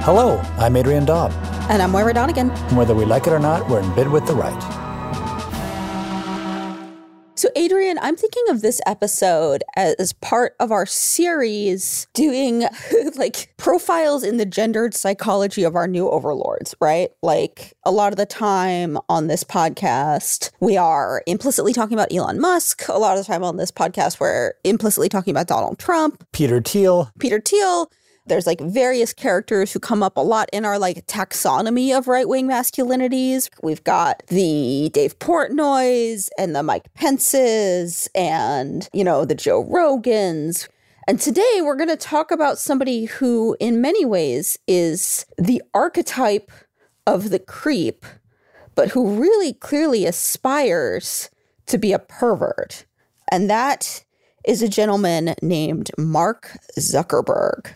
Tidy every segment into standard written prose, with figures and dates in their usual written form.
Hello, I'm Adrian Daub. And I'm Moira Donegan. And whether we like it or not, we're in bed with the right. So Adrian, I'm thinking of this episode as part of our series doing like profiles in the gendered psychology of our new overlords, right? Like a lot of the time on this podcast, we are implicitly talking about Elon Musk. A lot of the time on this podcast, we're implicitly talking about Donald Trump. Peter Thiel. There's like various characters who come up a lot in our like taxonomy of right-wing masculinities. We've got the Dave Portnoys and the Mike Pences and, the Joe Rogans. And today we're going to talk about somebody who in many ways is the archetype of the creep, but who really clearly aspires to be a pervert. And that is a gentleman named Mark Zuckerberg.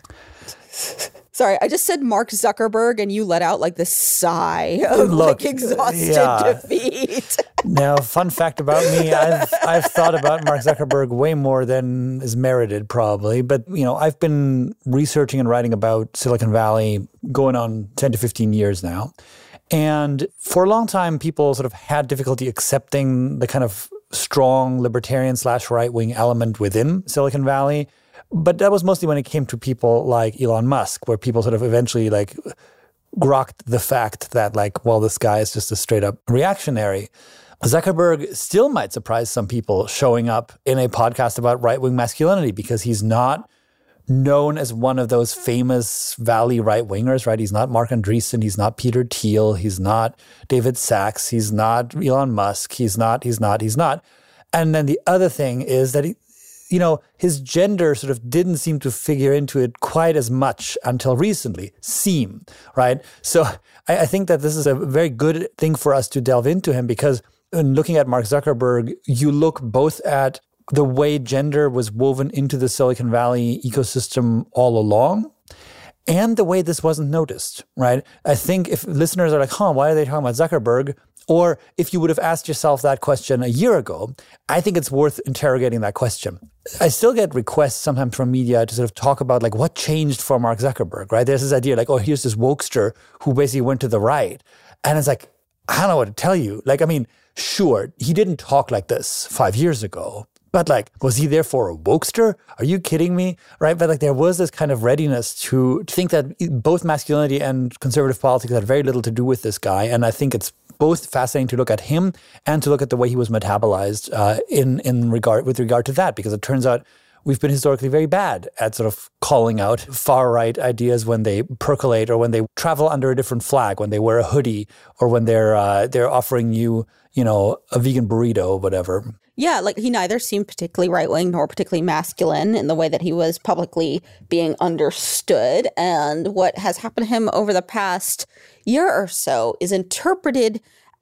Sorry, I just said Mark Zuckerberg and you let out like this sigh of exhausted defeat. Now, fun fact about me, I've thought about Mark Zuckerberg way more than is merited probably. But, I've been researching and writing about Silicon Valley going on 10 to 15 years now. And for a long time, people sort of had difficulty accepting the kind of strong libertarian / right-wing element within Silicon Valley. But that was mostly when it came to people like Elon Musk, where people sort of eventually grokked the fact that this guy is just a straight up reactionary. Zuckerberg still might surprise some people showing up in a podcast about right-wing masculinity because he's not known as one of those famous Valley right-wingers, right? He's not Mark Andreessen. He's not Peter Thiel. He's not David Sachs. He's not Elon Musk. He's not. And then the other thing is that his gender sort of didn't seem to figure into it quite as much until recently, right? So I think that this is a very good thing for us to delve into him because in looking at Mark Zuckerberg, you look both at the way gender was woven into the Silicon Valley ecosystem all along and the way this wasn't noticed, right? I think if listeners are like, why are they talking about Zuckerberg? Or if you would have asked yourself that question a year ago, I think it's worth interrogating that question. I still get requests sometimes from media to sort of talk about what changed for Mark Zuckerberg, right? There's this idea here's this wokester who basically went to the right. And it's I don't know what to tell you. Sure, he didn't talk like this 5 years ago. But was he therefore a wokester? Are you kidding me? Right? But there was this kind of readiness to think that both masculinity and conservative politics had very little to do with this guy. And I think it's both fascinating to look at him and to look at the way he was metabolized with regard to that, because it turns out we've been historically very bad at sort of calling out far-right ideas when they percolate or when they travel under a different flag, when they wear a hoodie or when they're offering you, a vegan burrito or whatever. Yeah, he neither seemed particularly right-wing nor particularly masculine in the way that he was publicly being understood. And what has happened to him over the past year or so is interpreted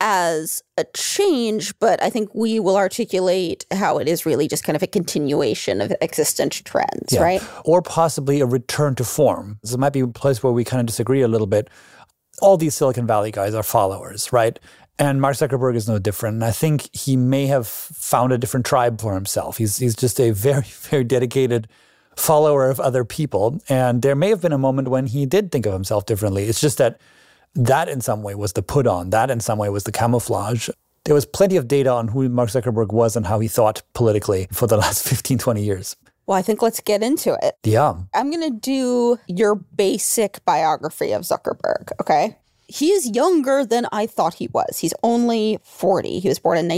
as a change, but I think we will articulate how it is really just kind of a continuation of existent trends, right? Or possibly a return to form. This might be a place where we kind of disagree a little bit. All these Silicon Valley guys are followers, right? And Mark Zuckerberg is no different. And I think he may have found a different tribe for himself. He's just a very, very dedicated follower of other people. And there may have been a moment when he did think of himself differently. It's just that in some way was the put on. That in some way was the camouflage. There was plenty of data on who Mark Zuckerberg was and how he thought politically for the last 15, 20 years. Well, I think let's get into it. Yeah. I'm going to do your basic biography of Zuckerberg, okay? He is younger than I thought he was. He's only 40. He was born in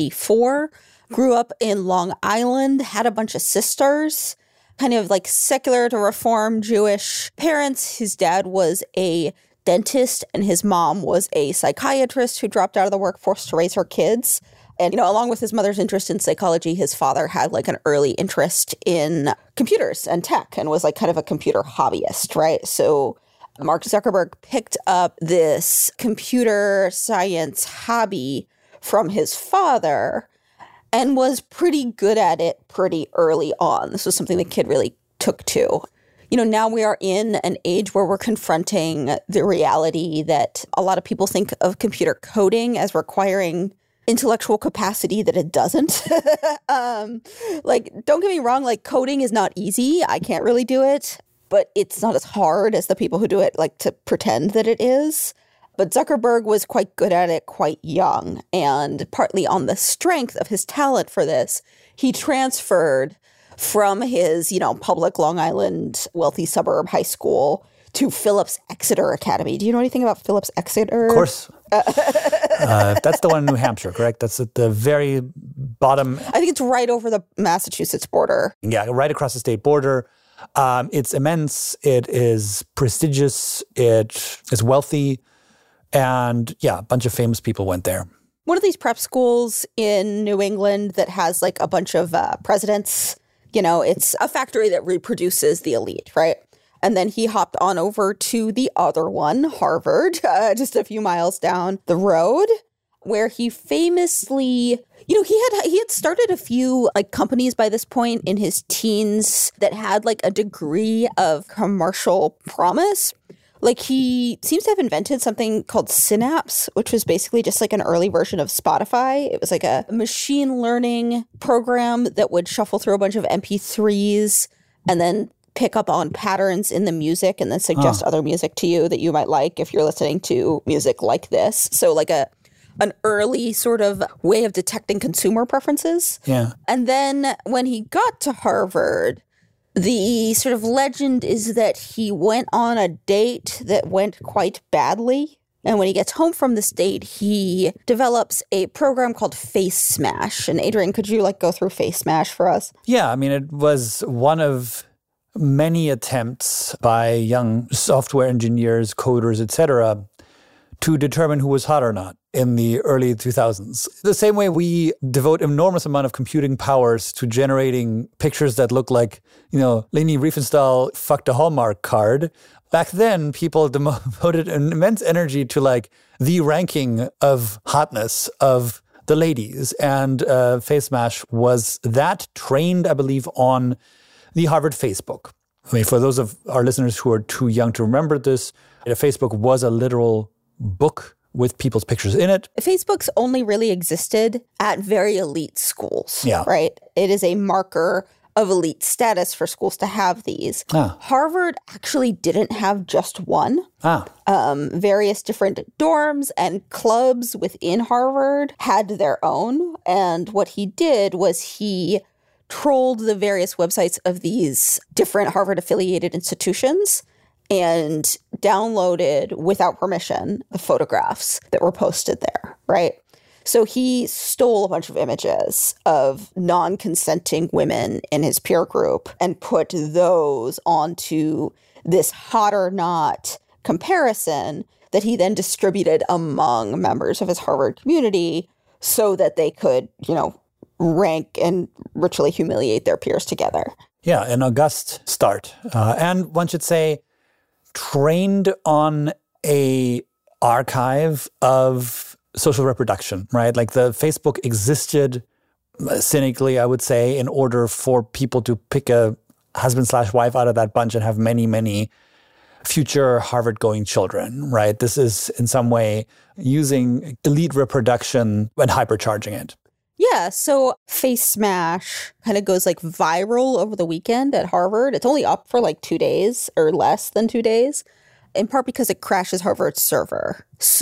1984, grew up in Long Island, had a bunch of sisters, kind of secular to reform Jewish parents. His dad was a dentist and his mom was a psychiatrist who dropped out of the workforce to raise her kids. And, along with his mother's interest in psychology, his father had an early interest in computers and tech and was kind of a computer hobbyist, right? So Mark Zuckerberg picked up this computer science hobby from his father and was pretty good at it pretty early on. This was something the kid really took to. Now we are in an age where we're confronting the reality that a lot of people think of computer coding as requiring intellectual capacity that it doesn't. Don't get me wrong, coding is not easy. I can't really do it. but it's not as hard as the people who do it like to pretend that it is. But Zuckerberg was quite good at it quite young, and partly on the strength of his talent for this, he transferred from his, public Long Island wealthy suburb high school to Phillips Exeter Academy. Do you know anything about Phillips Exeter? Of course. That's the one in New Hampshire, correct? That's at the very bottom. I think it's right over the Massachusetts border. Yeah, right across the state border. It's immense. It is prestigious. It is wealthy. And yeah, a bunch of famous people went there. One of these prep schools in New England that has like a bunch of presidents, it's a factory that reproduces the elite, right? And then he hopped on over to the other one, Harvard, just a few miles down the road, where he famously, he had started a few like companies by this point in his teens that had like a degree of commercial promise. Like he seems to have invented something called Synapse, which was basically just like an early version of Spotify. It was like a machine learning program that would shuffle through a bunch of MP3s and then pick up on patterns in the music and then suggest other music to you that you might like if you're listening to music like this. So like an early sort of way of detecting consumer preferences. Yeah. And then when he got to Harvard, the sort of legend is that he went on a date that went quite badly. And when he gets home from this date, he develops a program called Face Smash. And Adrian, could you go through Face Smash for us? Yeah, I mean, it was one of many attempts by young software engineers, coders, etc., to determine who was hot or not in the early 2000s. The same way we devote enormous amount of computing powers to generating pictures that look like, Leni Riefenstahl fucked a Hallmark card. Back then, people devoted an immense energy to the ranking of hotness of the ladies. And Face Smash was that, trained, I believe, on the Harvard Facebook. I mean, for those of our listeners who are too young to remember this, Facebook was a literal book with people's pictures in it. Facebook's only really existed at very elite schools, right? It is a marker of elite status for schools to have these. Harvard actually didn't have just one. Various different dorms and clubs within Harvard had their own. And what he did was he trolled the various websites of these different Harvard-affiliated institutions and downloaded without permission the photographs that were posted there, right? So he stole a bunch of images of non-consenting women in his peer group and put those onto this hot or not comparison that he then distributed among members of his Harvard community so that they could, rank and ritually humiliate their peers together. Yeah, an august start. And one should say, trained on a archive of social reproduction, right? Like the Facebook existed, cynically, I would say, in order for people to pick a husband/wife out of that bunch and have many, many future Harvard-going children, right? This is in some way using elite reproduction and hypercharging it. Yeah, so Face Smash kind of goes viral over the weekend at Harvard. It's only up for 2 days or less than 2 days, in part because it crashes Harvard's server.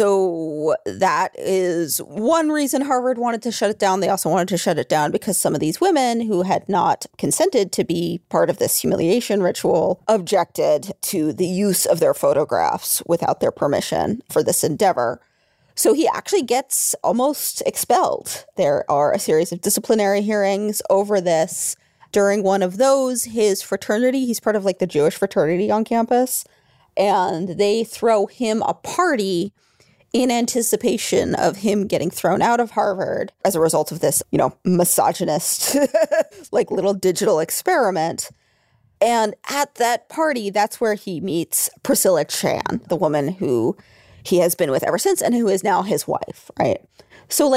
So that is one reason Harvard wanted to shut it down. They also wanted to shut it down because some of these women who had not consented to be part of this humiliation ritual objected to the use of their photographs without their permission for this endeavor. So he actually gets almost expelled. There are a series of disciplinary hearings over this. During one of those, his fraternity, he's part of the Jewish fraternity on campus, and they throw him a party in anticipation of him getting thrown out of Harvard as a result of this, misogynist, little digital experiment. And at that party, that's where he meets Priscilla Chan, the woman who he has been with ever since and who is now his wife, right? So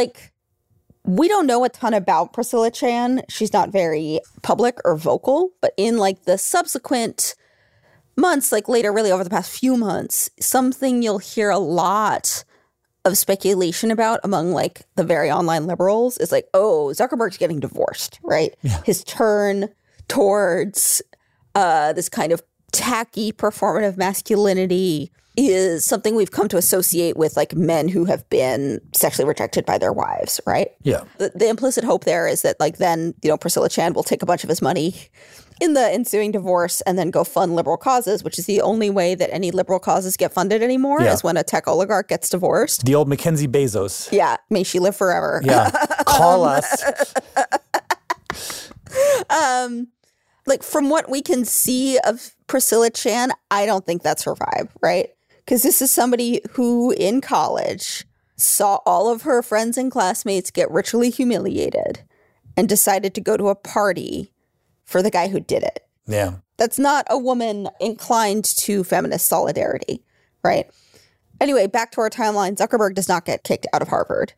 we don't know a ton about Priscilla Chan. She's not very public or vocal, but in the subsequent months, later, really over the past few months, something you'll hear a lot of speculation about among the very online liberals is Zuckerberg's getting divorced, right? Yeah. His turn towards this kind of tacky performative masculinity is something we've come to associate with like men who have been sexually rejected by their wives, right? Yeah. The implicit hope there is that like then, Priscilla Chan will take a bunch of his money in the ensuing divorce and then go fund liberal causes, which is the only way that any liberal causes get funded anymore is when a tech oligarch gets divorced. The old Mackenzie Bezos. Yeah. May she live forever. Yeah. Call us. Like from what we can see of Priscilla Chan, I don't think that's her vibe, right? Because this is somebody who in college saw all of her friends and classmates get ritually humiliated and decided to go to a party for the guy who did it. Yeah. That's not a woman inclined to feminist solidarity, right? Anyway, back to our timeline. Zuckerberg does not get kicked out of Harvard.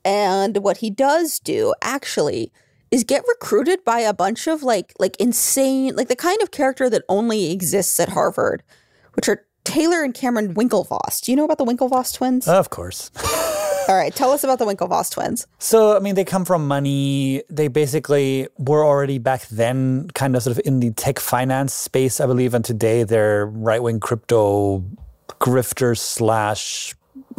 And what he does do, actually, is get recruited by a bunch of like insane, like the kind of character that only exists at Harvard, which are Taylor and Cameron Winklevoss. Do you know about the Winklevoss twins? Of course. All right. Tell us about the Winklevoss twins. So, I mean, they come from money. They basically were already back then kind of sort of in the tech finance space, I believe. And today they're right-wing crypto grifters slash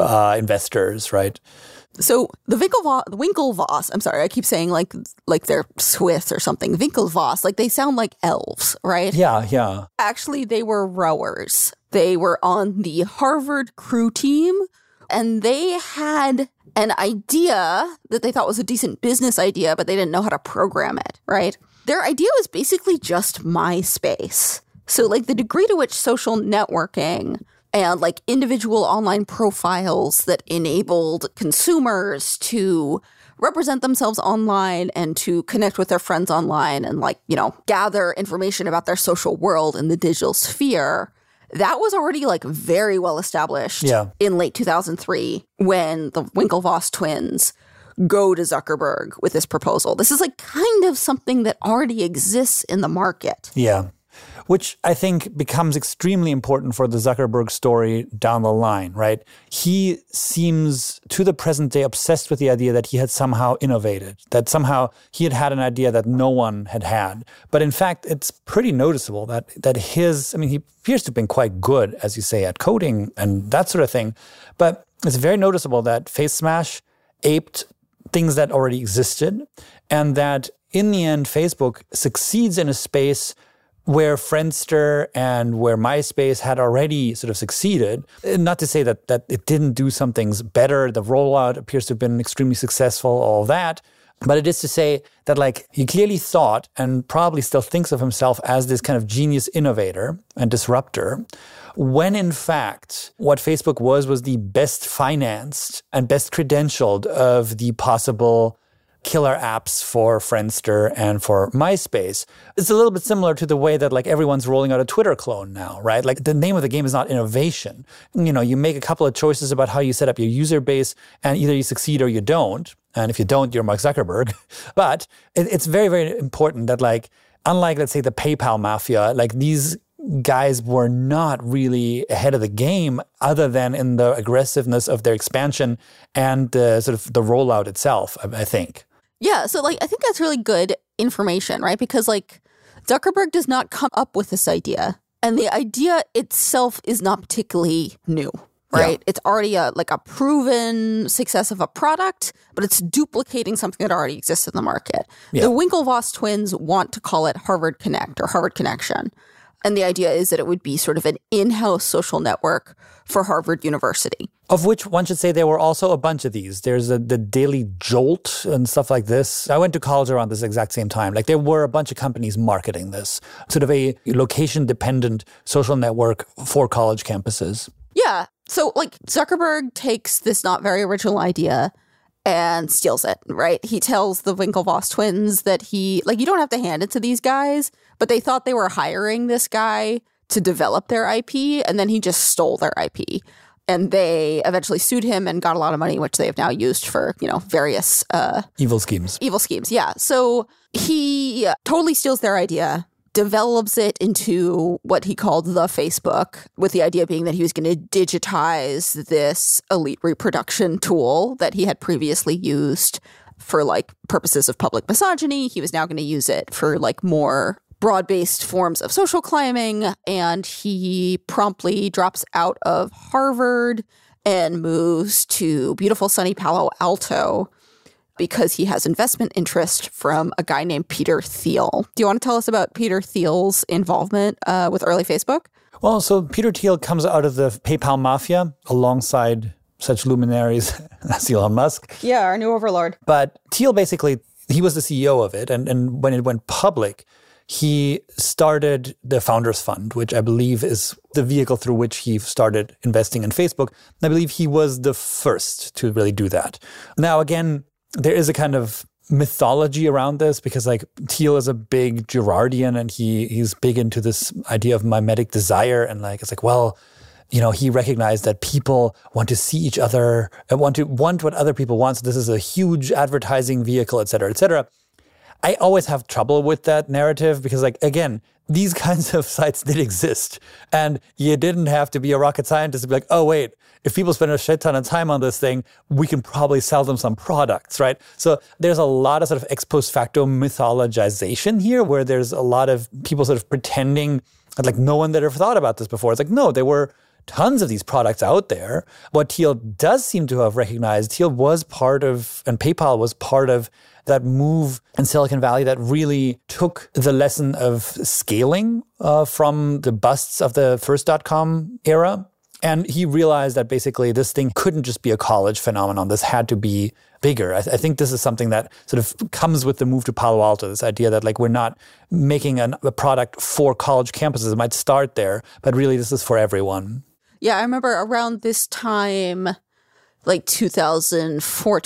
investors, right? So the Winklevoss, I'm sorry, I keep saying like they're Swiss or something. Winklevoss, like they sound like elves, right? Yeah, yeah. Actually, they were rowers. They were on the Harvard crew team, and they had an idea that they thought was a decent business idea, but they didn't know how to program it, right? Their idea was basically just MySpace. So like the degree to which social networking and like individual online profiles that enabled consumers to represent themselves online and to connect with their friends online and like, gather information about their social world in the digital sphere, that was already like very well established in late 2003 when the Winklevoss twins go to Zuckerberg with this proposal. This is like kind of something that already exists in the market. Yeah. Which I think becomes extremely important for the Zuckerberg story down the line, right? He seems, to the present day, obsessed with the idea that he had somehow innovated, that somehow he had an idea that no one had had. But in fact, it's pretty noticeable that he appears to have been quite good, as you say, at coding and that sort of thing. But it's very noticeable that FaceSmash aped things that already existed, and that in the end, Facebook succeeds in a space where Friendster and where MySpace had already sort of succeeded. Not to say that it didn't do some things better. The rollout appears to have been extremely successful, all that. But it is to say that like he clearly thought and probably still thinks of himself as this kind of genius innovator and disruptor, when in fact what Facebook was the best financed and best credentialed of the possible killer apps for Friendster and for MySpace. It's a little bit similar to the way that like everyone's rolling out a Twitter clone now, right? Like the name of the game is not innovation. You make a couple of choices about how you set up your user base and either you succeed or you don't. And if you don't, you're Mark Zuckerberg. But it's very, very important that like, unlike, let's say, the PayPal mafia, like these guys were not really ahead of the game other than in the aggressiveness of their expansion and sort of the rollout itself, I think. Yeah, so like I think that's really good information, right? Because like Zuckerberg does not come up with this idea, and the idea itself is not particularly new, right? Yeah. It's already a proven success of a product, but it's duplicating something that already exists in the market. Yeah. The Winklevoss twins want to call it Harvard Connect or Harvard Connection. And the idea is that it would be sort of an in-house social network for Harvard University. Of which one should say there were also a bunch of these. There's the Daily Jolt and stuff like this. I went to college around this exact same time. Like there were a bunch of companies marketing this, sort of a location-dependent social network for college campuses. Yeah. So like Zuckerberg takes this not very original idea and steals it, right? He tells the Winklevoss twins that you don't have to hand it to these guys, but they thought they were hiring this guy to develop their IP, and then he just stole their IP. And they eventually sued him and got a lot of money, which they have now used for, various evil schemes. Evil schemes, yeah. So he totally steals their idea, develops it into what he called the Facebook, with the idea being that he was going to digitize this elite reproduction tool that he had previously used for like purposes of public misogyny. He was now going to use it for like more broad-based forms of social climbing, and he promptly drops out of Harvard and moves to beautiful sunny Palo Alto because he has investment interest from a guy named Peter Thiel. Do you want to tell us about Peter Thiel's involvement with early Facebook? Well, so Peter Thiel comes out of the PayPal mafia alongside such luminaries as Elon Musk. Yeah, our new overlord. But Thiel basically, he was the CEO of it. And when it went public, he started the Founders Fund, which I believe is the vehicle through which he started investing in Facebook. And I believe he was the first to really do that. Now, again, there is a kind of mythology around this because like Thiel is a big Girardian and he's big into this idea of mimetic desire. And like, it's like, well, you know, he recognized that people want to see each other and want what other people want. So this is a huge advertising vehicle, et cetera, et cetera. I always have trouble with that narrative because, like, again, these kinds of sites did exist. And you didn't have to be a rocket scientist to be like, oh, wait, if people spend a shit ton of time on this thing, we can probably sell them some products, right? So there's a lot of sort of ex post facto mythologization here where there's a lot of people sort of pretending that, like, no one that ever thought about this before. It's like, no, there were tons of these products out there. What Thiel does seem to have recognized, Thiel was part of, and PayPal was part of that move in Silicon Valley that really took the lesson of scaling from the busts of the first .com era. And he realized that basically this thing couldn't just be a college phenomenon. This had to be bigger. I think this is something that sort of comes with the move to Palo Alto, this idea that like we're not making a product for college campuses. It might start there, but really this is for everyone. Yeah, I remember around this time, like 2004,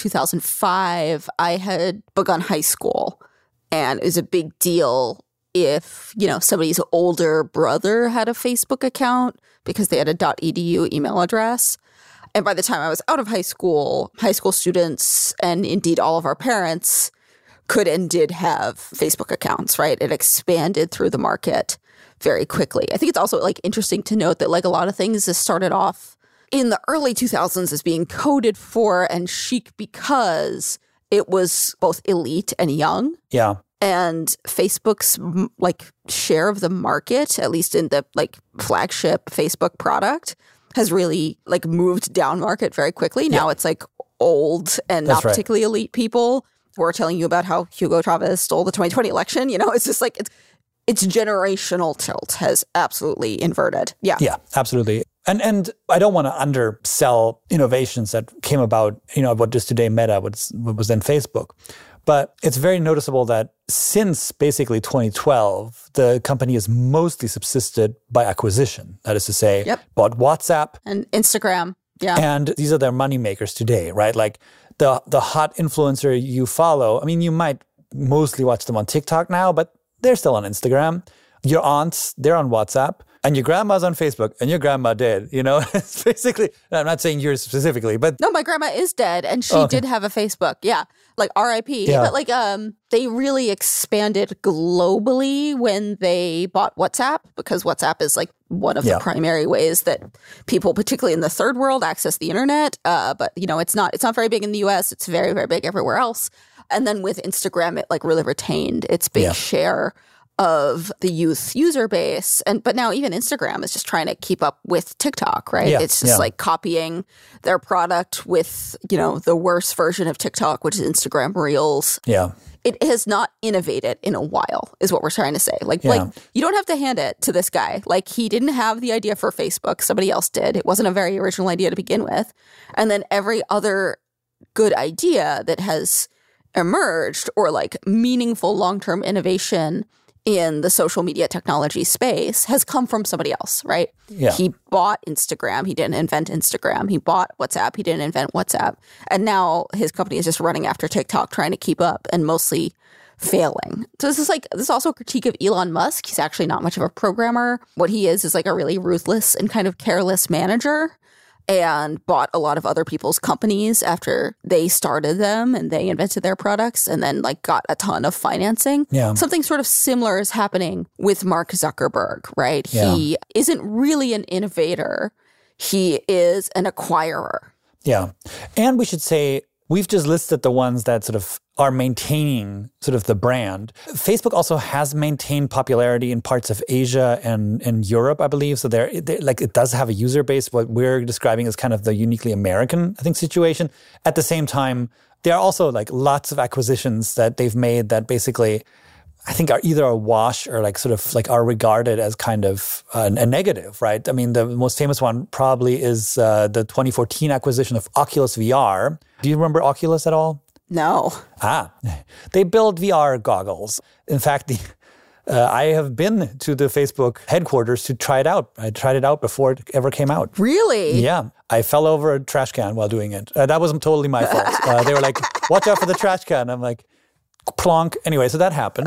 2005, I had begun high school. And it was a big deal if, you know, somebody's older brother had a Facebook account because they had a .edu email address. And by the time I was out of high school students, and indeed all of our parents, could and did have Facebook accounts, right? It expanded through the market very quickly. I think it's also like interesting to note that like a lot of things that started off in the early 2000s as being coded for and chic because it was both elite and young. Yeah. And Facebook's like share of the market, at least in the like flagship Facebook product, has really like moved down market very quickly. Now it's like old and not particularly elite people who are telling you about how Hugo Chavez stole the 2020 election. You know, it's just like its generational tilt has absolutely inverted. Yeah. Yeah, absolutely. And I don't want to undersell innovations that came about, you know, what is today Meta, what was then Facebook. But it's very noticeable that since basically 2012, the company has mostly subsisted by acquisition. That is to say, bought WhatsApp. And Instagram. Yeah. And these are their money makers today, right? Like the hot influencer you follow, I mean, you might mostly watch them on TikTok now, but they're still on Instagram. Your aunts, they're on WhatsApp. And your grandma's on Facebook, and your grandma dead, you know? It's basically, I'm not saying yours specifically, but... No, my grandma is dead, and she did have a Facebook, yeah. Like R.I.P. Yeah. But like, they really expanded globally when they bought WhatsApp, because WhatsApp is like one of the primary ways that people, particularly in the third world, access the internet. But, you know, it's not very big in the U.S. It's very, very big everywhere else. And then with Instagram, it like really retained its big share of the youth user base. But now even Instagram is just trying to keep up with TikTok, right? It's just like copying their product with, you know, the worst version of TikTok, which is Instagram Reels. Yeah. It has not innovated in a while, is what we're trying to say. Like you don't have to hand it to this guy. Like he didn't have the idea for Facebook. Somebody else did. It wasn't a very original idea to begin with. And then every other good idea that has emerged or like meaningful long-term innovation in the social media technology space has come from somebody else, right? Yeah. He bought Instagram. He didn't invent Instagram. He bought WhatsApp. He didn't invent WhatsApp. And now his company is just running after TikTok, trying to keep up and mostly failing. So this is also a critique of Elon Musk. He's actually not much of a programmer. What he is like a really ruthless and kind of careless manager, and bought a lot of other people's companies after they started them and they invented their products, and then like got a ton of financing. Yeah. Something sort of similar is happening with Mark Zuckerberg, right? Yeah. He isn't really an innovator. He is an acquirer. Yeah. And we should say, we've just listed the ones that sort of are maintaining sort of the brand. Facebook also has maintained popularity in parts of Asia and Europe, I believe. So they're like, it does have a user base. What we're describing is kind of the uniquely American, I think, situation. At the same time, there are also like lots of acquisitions that they've made that basically, I think, are either a wash or like sort of like are regarded as kind of a negative, right? I mean, the most famous one probably is the 2014 acquisition of Oculus VR. Do you remember Oculus at all? No. They build VR goggles. In fact, I have been to the Facebook headquarters to try it out. I tried it out before it ever came out. Really? Yeah. I fell over a trash can while doing it. That wasn't totally my fault. They were like, watch out for the trash can. I'm like, plonk. Anyway, so that happened.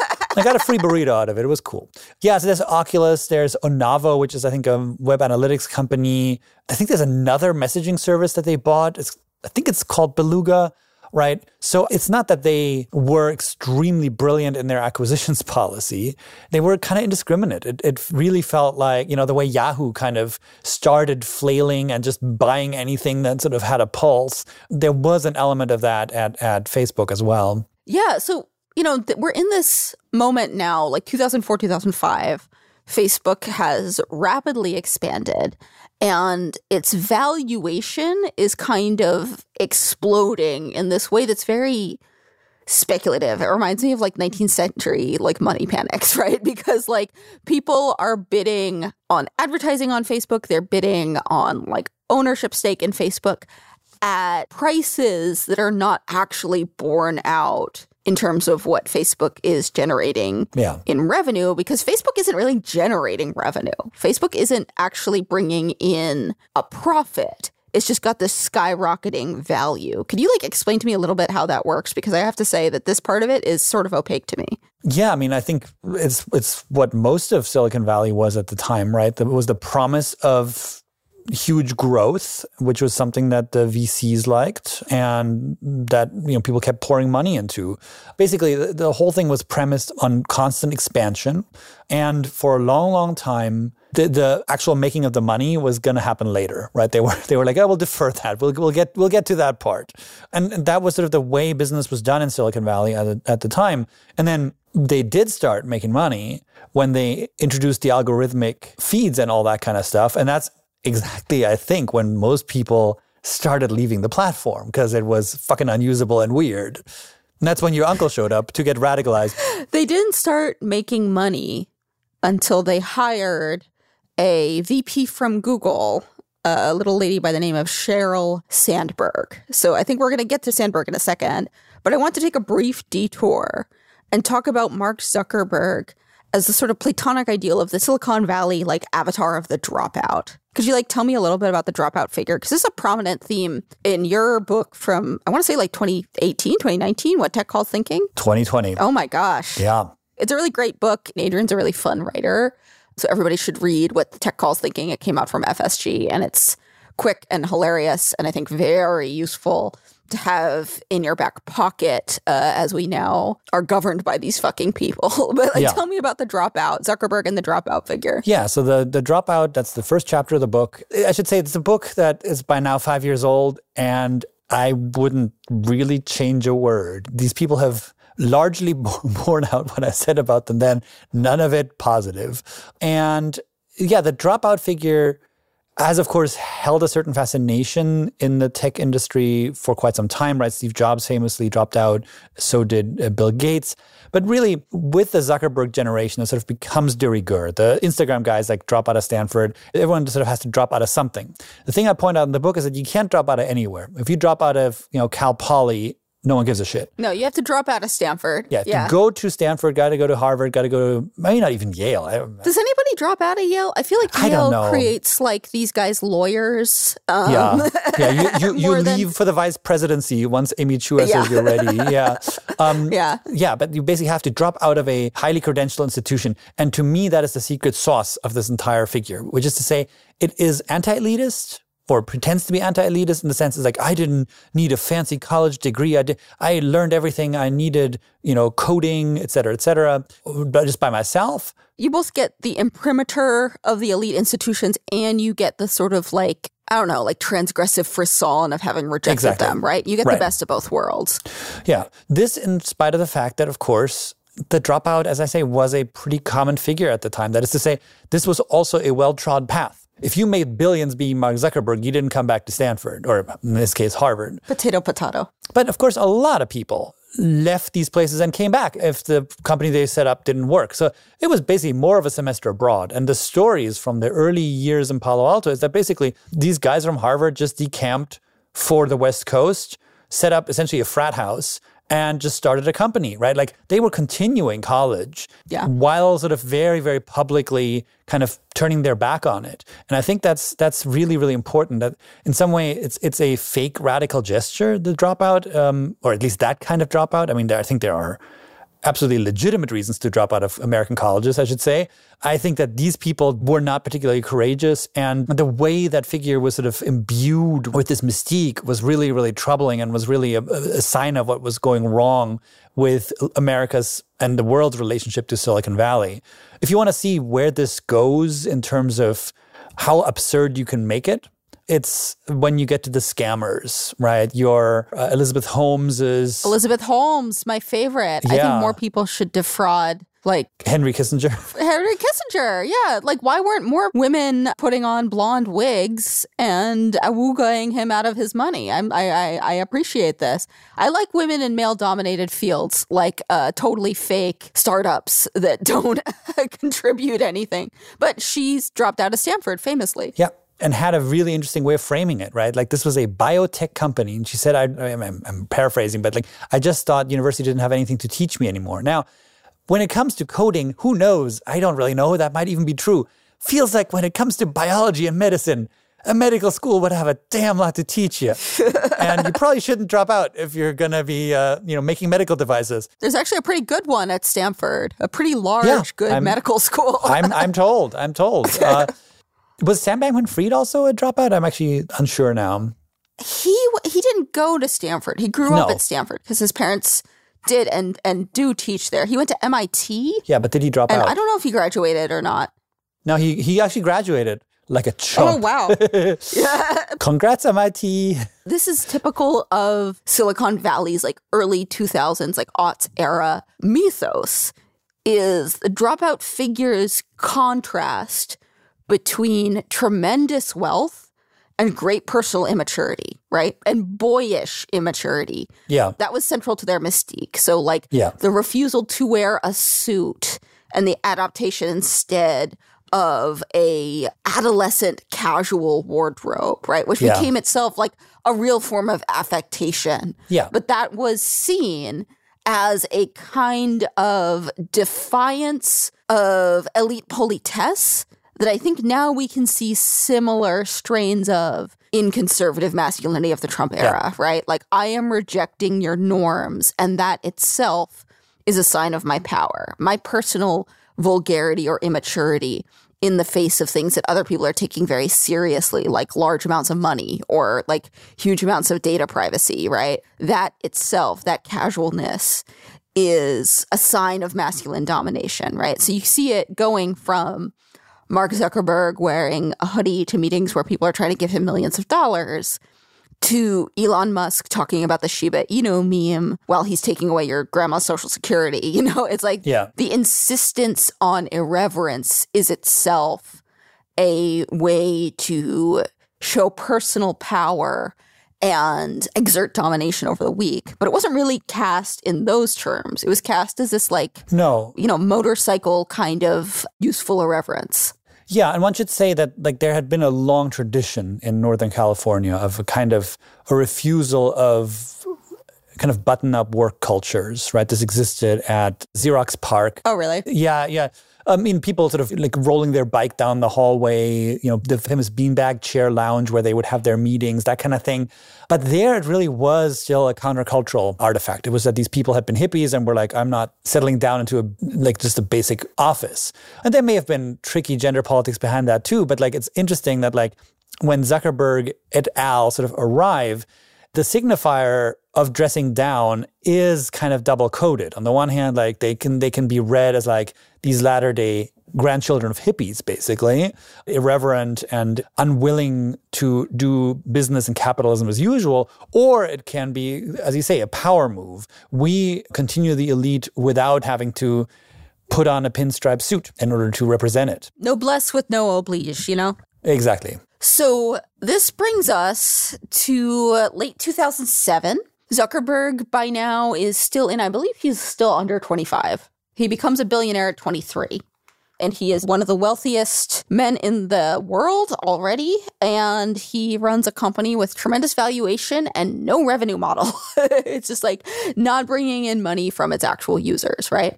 I got a free burrito out of it. It was cool. Yeah, so there's Oculus. There's Onavo, which is, I think, a web analytics company. I think there's another messaging service that they bought. I think it's called Beluga. Right. So it's not that they were extremely brilliant in their acquisitions policy. They were kind of indiscriminate. It really felt like, the way Yahoo kind of started flailing and just buying anything that sort of had a pulse. There was an element of that at Facebook as well. Yeah. So, we're in this moment now, like 2004, 2005. Facebook has rapidly expanded and its valuation is kind of exploding in this way that's very speculative. It reminds me of like 19th century like money panics, right? Because like people are bidding on advertising on Facebook. They're bidding on like ownership stake in Facebook at prices that are not actually borne out in terms of what Facebook is generating in revenue, because Facebook isn't really generating revenue. Facebook isn't actually bringing in a profit. It's just got this skyrocketing value. Could you like explain to me a little bit how that works? Because I have to say that this part of it is sort of opaque to me. Yeah, I mean, I think it's what most of Silicon Valley was at the time, right? It was the promise of huge growth, which was something that the VCs liked and that people kept pouring money into. Basically, the whole thing was premised on constant expansion. And for a long, long time, the actual making of the money was going to happen later, right? They were like, oh, we'll defer that. We'll get to that part. And that was sort of the way business was done in Silicon Valley at the time. And then they did start making money when they introduced the algorithmic feeds and all that kind of stuff. And that's exactly, I think, when most people started leaving the platform because it was fucking unusable and weird. And that's when your uncle showed up to get radicalized. They didn't start making money until they hired a VP from Google, a little lady by the name of Sheryl Sandberg. So I think we're going to get to Sandberg in a second, but I want to take a brief detour and talk about Mark Zuckerberg as the sort of platonic ideal of the Silicon Valley, like avatar of the dropout. Could you tell me a little bit about the dropout figure? Because this is a prominent theme in your book from, I want to say 2018, 2019, What Tech Calls Thinking? 2020. Oh my gosh. Yeah. It's a really great book. Adrian's a really fun writer. So everybody should read What Tech Calls Thinking. It came out from FSG and it's quick and hilarious and I think very useful to have in your back pocket as we now are governed by these fucking people. But tell me about the dropout, Zuckerberg and the dropout figure. Yeah, so the dropout, that's the first chapter of the book. I should say it's a book that is by now 5 years old and I wouldn't really change a word. These people have largely borne out what I said about them then, none of it positive. And yeah, the dropout figure has, of course, held a certain fascination in the tech industry for quite some time, right? Steve Jobs famously dropped out. So did Bill Gates. But really, with the Zuckerberg generation, it sort of becomes de rigueur. The Instagram guys drop out of Stanford. Everyone sort of has to drop out of something. The thing I point out in the book is that you can't drop out of anywhere. If you drop out of, Cal Poly, no one gives a shit. No, you have to drop out of Stanford. Yeah, to go to Stanford, got to go to Harvard, got to go to, maybe not even Yale. Does anybody drop out of Yale? I feel like Yale creates these guys lawyers. You leave for the vice presidency once Amy Chua says you're ready. Yeah. But you basically have to drop out of a highly credentialed institution. And to me, that is the secret sauce of this entire figure, which is to say it is anti-elitist, or pretends to be anti-elitist in the sense it's I didn't need a fancy college degree. I learned everything I needed, coding, et cetera, but just by myself. You both get the imprimatur of the elite institutions and you get the sort of I don't know, like transgressive frisson of having rejected them, right? You get the best of both worlds. Yeah. This in spite of the fact that, of course, the dropout, as I say, was a pretty common figure at the time. That is to say, this was also a well-trod path. If you made billions being Mark Zuckerberg, you didn't come back to Stanford, or in this case, Harvard. Potato, potato. But of course, a lot of people left these places and came back if the company they set up didn't work. So it was basically more of a semester abroad. And the stories from the early years in Palo Alto is that basically these guys from Harvard just decamped for the West Coast, set up essentially a frat house, and just started a company, right? Like they were continuing college while sort of very, very publicly kind of turning their back on it. And I think that's really, really important that in some way it's a fake radical gesture, the dropout, or at least that kind of dropout. I mean, I think there are absolutely legitimate reasons to drop out of American colleges, I should say. I think that these people were not particularly courageous, and the way that figure was sort of imbued with this mystique was really, really troubling and was really a sign of what was going wrong with America's and the world's relationship to Silicon Valley. If you want to see where this goes in terms of how absurd you can make it, it's when you get to the scammers, right? Your Elizabeth Holmes's... Elizabeth Holmes, my favorite. Yeah. I think more people should defraud, like... Henry Kissinger. Henry Kissinger, yeah. Like, why weren't more women putting on blonde wigs and awoogaing him out of his money? I appreciate this. I like women in male-dominated fields, like totally fake startups that don't contribute anything. But she's dropped out of Stanford, famously. Yeah. And had a really interesting way of framing it, right? Like this was a biotech company. And she said, I'm paraphrasing, but like, I just thought university didn't have anything to teach me anymore. Now, when it comes to coding, who knows? I don't really know. That might even be true. Feels like when it comes to biology and medicine, a medical school would have a damn lot to teach you. And you probably shouldn't drop out if you're going to be, making medical devices. There's actually a pretty good one at Stanford, a pretty large, medical school. I'm told. Was Sam Bankman-Fried also a dropout? I'm actually unsure now. He didn't go to Stanford. He grew up at Stanford because his parents did and do teach there. He went to MIT. Yeah, but did he drop out? I don't know if he graduated or not. No, he actually graduated like a chump. Oh, wow. Yeah. Congrats, MIT. This is typical of Silicon Valley's like early 2000s, like aughts era mythos is the dropout figures contrast between tremendous wealth and great personal immaturity, right? And boyish immaturity. Yeah. That was central to their mystique. So like the refusal to wear a suit and the adaptation instead of a adolescent casual wardrobe, right? Which became itself like a real form of affectation. Yeah. But that was seen as a kind of defiance of elite politesse that I think now we can see similar strains of in conservative masculinity of the Trump era, right? Like, I am rejecting your norms, and that itself is a sign of my power, my personal vulgarity or immaturity in the face of things that other people are taking very seriously, like large amounts of money or like huge amounts of data privacy, right? That itself, that casualness is a sign of masculine domination, right? So you see it going from Mark Zuckerberg wearing a hoodie to meetings where people are trying to give him millions of dollars, to Elon Musk talking about the Shiba Inu meme while he's taking away your grandma's Social Security. You know, it's like the insistence on irreverence is itself a way to show personal power and exert domination over the weak. But it wasn't really cast in those terms. It was cast as this motorcycle kind of useful irreverence. Yeah, and one should say that like there had been a long tradition in Northern California of a kind of a refusal of kind of button-up work cultures, right? This existed at Xerox PARC. Oh, really? Yeah. I mean, people sort of like rolling their bike down the hallway, the famous beanbag chair lounge where they would have their meetings, that kind of thing. But there it really was still a countercultural artifact. It was that these people had been hippies and were like, I'm not settling down into just a basic office. And there may have been tricky gender politics behind that too. But like, it's interesting that like when Zuckerberg et al. Sort of arrive, the signifier of dressing down is kind of double coded. On the one hand, like they can be read as like these latter-day grandchildren of hippies, basically, irreverent and unwilling to do business and capitalism as usual, or it can be, as you say, a power move. We continue the elite without having to put on a pinstripe suit in order to represent it. Noblesse with no oblige, you know? Exactly. So this brings us to late 2007. Zuckerberg by now is still in, I believe he's still under 25. He becomes a billionaire at 23. And he is one of the wealthiest men in the world already. And he runs a company with tremendous valuation and no revenue model. It's just like not bringing in money from its actual users, right?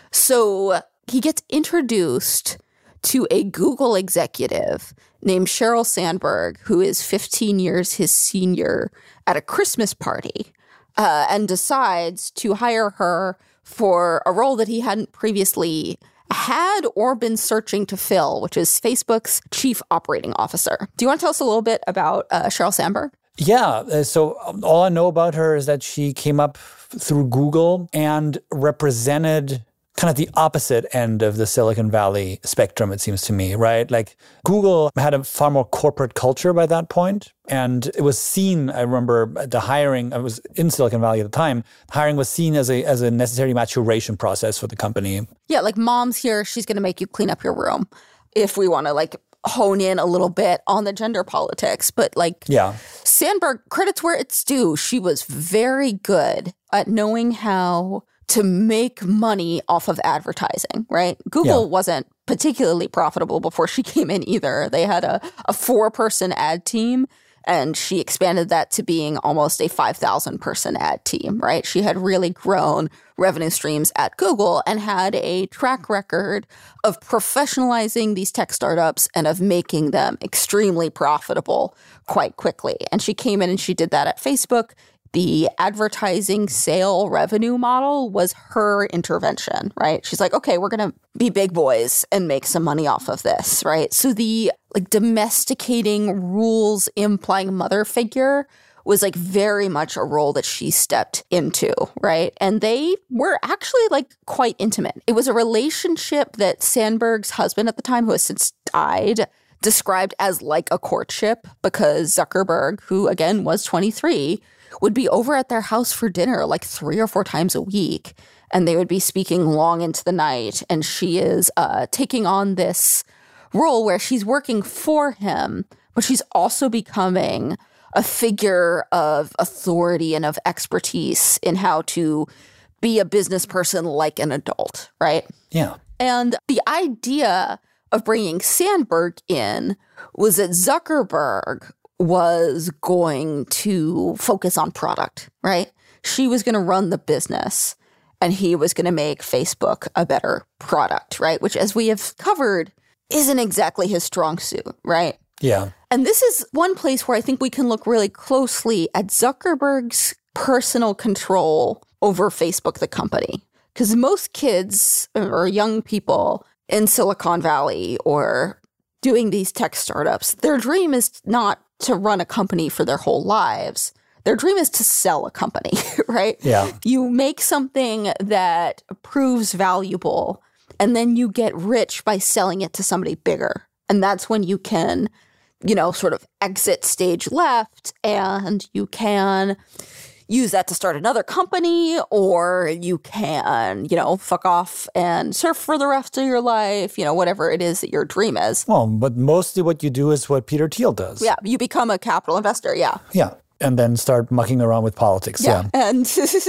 So he gets introduced to a Google executive named Sheryl Sandberg, who is 15 years his senior, at a Christmas party, and decides to hire her for a role that he hadn't previously had or been searching to fill, which is Facebook's chief operating officer. Do you want to tell us a little bit about Sheryl Sandberg? Yeah. So all I know about her is that she came up through Google and represented kind of the opposite end of the Silicon Valley spectrum, it seems to me, right? Like Google had a far more corporate culture by that point. And it was seen, I remember the hiring, I was in Silicon Valley at the time, hiring was seen as a necessary maturation process for the company. Yeah, like mom's here, she's going to make you clean up your room. If we want to like hone in a little bit on the gender politics. But like Sandberg, credits where it's due, she was very good at knowing how to make money off of advertising, right? Google wasn't particularly profitable before she came in either. They had a 4-person ad team, and she expanded that to being almost a 5,000-person ad team, right? She had really grown revenue streams at Google and had a track record of professionalizing these tech startups and of making them extremely profitable quite quickly. And she came in and she did that at Facebook. The advertising sale revenue model was her intervention, right? She's like, okay, we're going to be big boys and make some money off of this, right? So the like domesticating, rules implying mother figure was like very much a role that she stepped into, right? And they were actually like quite intimate. It was a relationship that Sandberg's husband at the time, who has since died, described as like a courtship, because Zuckerberg, who again was 23, would be over at their house for dinner like 3 or 4 times a week. And they would be speaking long into the night. And she is taking on this role where she's working for him, but she's also becoming a figure of authority and of expertise in how to be a business person like an adult, right? Yeah. And the idea of bringing Sandberg in was that Zuckerberg was going to focus on product, right? She was going to run the business and he was going to make Facebook a better product, right? Which, as we have covered, isn't exactly his strong suit, right? Yeah. And this is one place where I think we can look really closely at Zuckerberg's personal control over Facebook, the company. Because most kids or young people in Silicon Valley or doing these tech startups, their dream is not to run a company for their whole lives. Their dream is to sell a company, right? Yeah. You make something that proves valuable, and then you get rich by selling it to somebody bigger. And that's when you can, you know, sort of exit stage left, and you can use that to start another company, or you can, you know, fuck off and surf for the rest of your life, you know, whatever it is that your dream is. Well, but mostly what you do is what Peter Thiel does. Yeah, you become a capital investor, yeah. Yeah, and then start mucking around with politics, yeah. And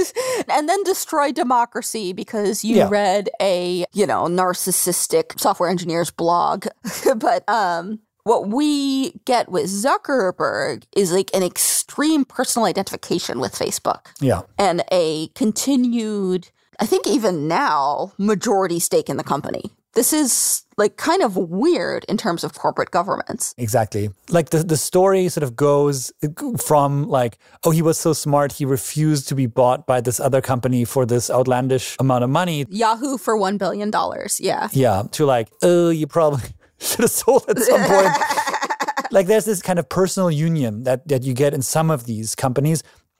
then destroy democracy because you read a, you know, narcissistic software engineer's blog. But what we get with Zuckerberg is like an extreme personal identification with Facebook. Yeah. And a continued, I think even now, majority stake in the company. This is like kind of weird in terms of corporate governance. Exactly. Like the story sort of goes from like, oh, he was so smart, he refused to be bought by this other company for this outlandish amount of money. Yahoo for $1 billion. Yeah. Yeah. To like, oh, you probably should have sold at some point. Like there's this kind of personal union that you get in some of these companies.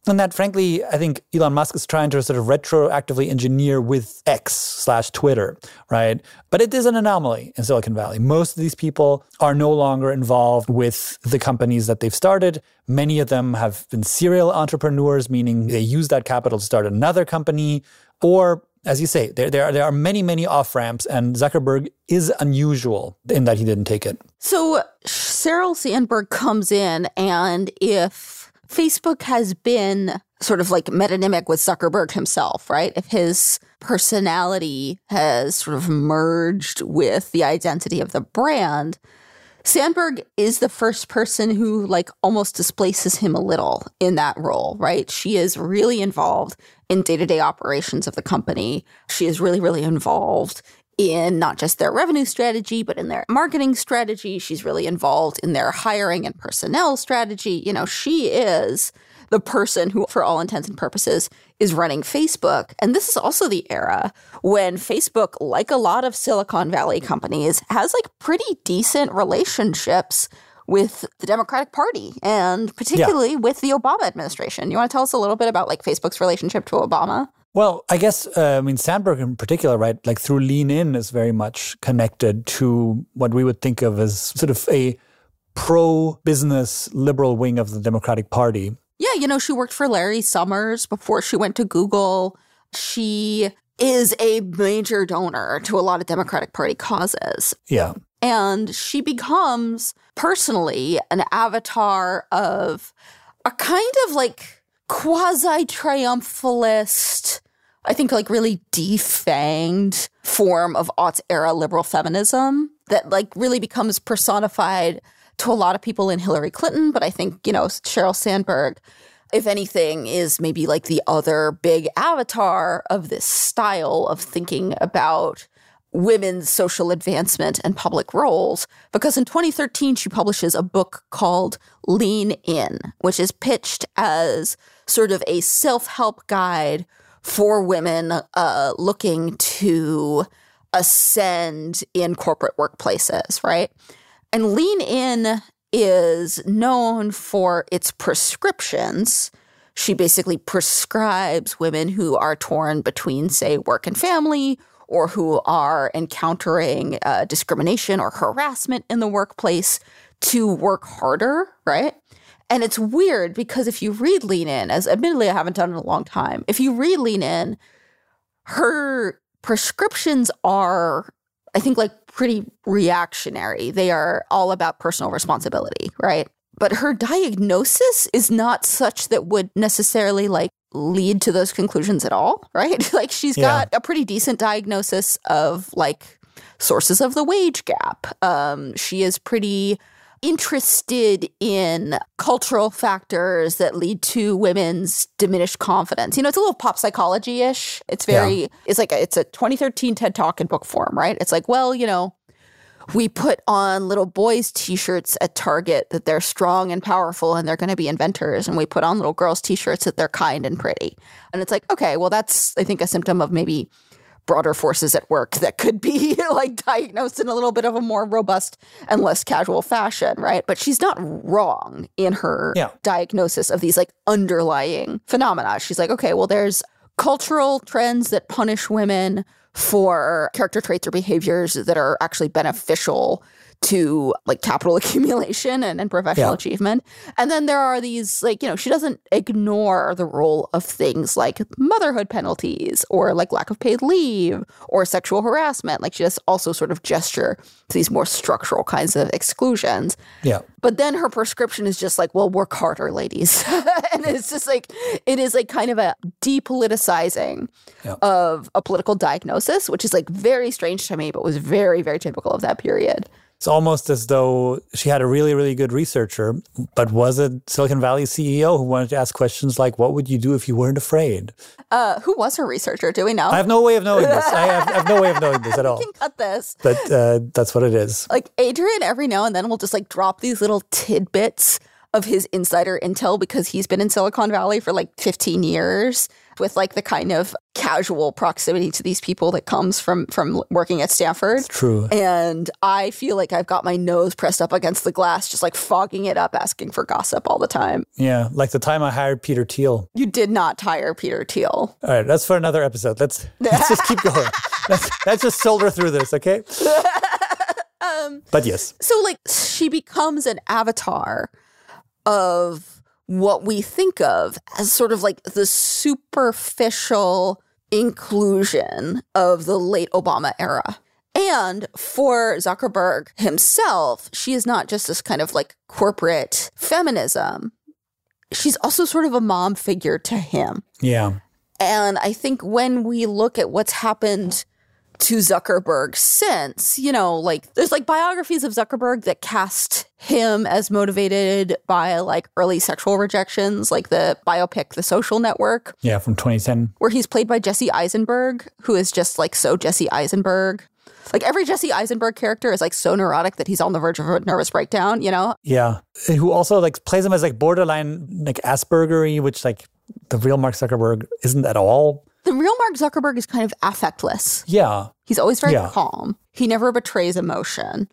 And that, frankly, I think Elon Musk is trying to sort of retroactively engineer with X/Twitter, right? But it is an anomaly in Silicon Valley. Most of these people are no longer involved with the companies that they've started. Many of them have been serial entrepreneurs, meaning they use that capital to start another company. Or, as you say, there are many, many off-ramps, and Zuckerberg is unusual in that he didn't take it. So Sheryl Sandberg comes in, and if Facebook has been sort of like metonymic with Zuckerberg himself, right? If his personality has sort of merged with the identity of the brand, Sandberg is the first person who like almost displaces him a little in that role, right? She is really involved in day-to-day operations of the company. She is really, really involved in not just their revenue strategy, but in their marketing strategy. She's really involved in their hiring and personnel strategy. You know, she is the person who, for all intents and purposes, is running Facebook. And this is also the era when Facebook, like a lot of Silicon Valley companies, has like pretty decent relationships with the Democratic Party and particularly with the Obama administration. You want to tell us a little bit about like Facebook's relationship to Obama? Well, I guess, Sandberg in particular, right, like through Lean In is very much connected to what we would think of as sort of a pro-business liberal wing of the Democratic Party. Yeah, you know, she worked for Larry Summers before she went to Google. She is a major donor to a lot of Democratic Party causes. Yeah. And she becomes personally an avatar of a kind of like quasi-triumphalist, I think like really defanged form of aughts era liberal feminism that like really becomes personified to a lot of people in Hillary Clinton. But I think, you know, Sheryl Sandberg, if anything, is maybe like the other big avatar of this style of thinking about women's social advancement and public roles, because in 2013, she publishes a book called Lean In, which is pitched as sort of a self-help guide for women looking to ascend in corporate workplaces, right? And Lean In is known for its prescriptions. She basically prescribes women who are torn between, say, work and family, or who are encountering discrimination or harassment in the workplace to work harder, right? And it's weird because if you read Lean In, as admittedly I haven't done it in a long time, if you read Lean In, her prescriptions are, I think, like pretty reactionary. They are all about personal responsibility, right? But her diagnosis is not such that would necessarily like lead to those conclusions at all, right? Like she's got a pretty decent diagnosis of like sources of the wage gap. She is pretty interested in cultural factors that lead to women's diminished confidence. You know, it's a little pop psychology-ish. It's very, it's a 2013 TED Talk in book form, right? It's like, well, you know, we put on little boys' T-shirts at Target that they're strong and powerful and they're going to be inventors. And we put on little girls' T-shirts that they're kind and pretty. And it's like, okay, well, that's, I think, a symptom of maybe broader forces at work that could be like diagnosed in a little bit of a more robust and less casual fashion, right? But she's not wrong in her diagnosis of these like underlying phenomena. She's like, okay, well, there's cultural trends that punish women for character traits or behaviors that are actually beneficial to like capital accumulation and professional achievement. And then there are these like, you know, she doesn't ignore the role of things like motherhood penalties or like lack of paid leave or sexual harassment. Like she does also sort of gesture to these more structural kinds of exclusions. Yeah. But then her prescription is just like, well, work harder, ladies. And it's just like, it is like kind of a depoliticizing of a political diagnosis, which is like very strange to me, but was very, very typical of that period. It's almost as though she had a really, really good researcher, but was a Silicon Valley CEO who wanted to ask questions like, what would you do if you weren't afraid? Who was her researcher? Do we know? I have no way of knowing this. I have no way of knowing this at all. We can cut this. But that's what it is. Like Adrian every now and then will just like drop these little tidbits of his insider intel because he's been in Silicon Valley for like 15 years with like the kind of casual proximity to these people that comes from working at Stanford. It's true. And I feel like I've got my nose pressed up against the glass, just like fogging it up, asking for gossip all the time. Yeah, like the time I hired Peter Thiel. You did not hire Peter Thiel. All right, that's for another episode. Let's just keep going. Let's just soldier through this, okay? But yes. So like she becomes an avatar of what we think of as sort of like the superficial inclusion of the late Obama era. And for Zuckerberg himself, she is not just this kind of like corporate feminism. She's also sort of a mom figure to him. Yeah. And I think when we look at what's happened to Zuckerberg since, you know, like there's like biographies of Zuckerberg that cast him as motivated by like early sexual rejections, like the biopic The Social Network. Yeah, from 2010. Where he's played by Jesse Eisenberg, who is just like so Jesse Eisenberg. Like every Jesse Eisenberg character is like so neurotic that he's on the verge of a nervous breakdown, you know? Yeah. Who also like plays him as like borderline like Asperger-y, which like the real Mark Zuckerberg isn't at all. The real Mark Zuckerberg is kind of affectless. Yeah. He's always very calm. He never betrays emotion.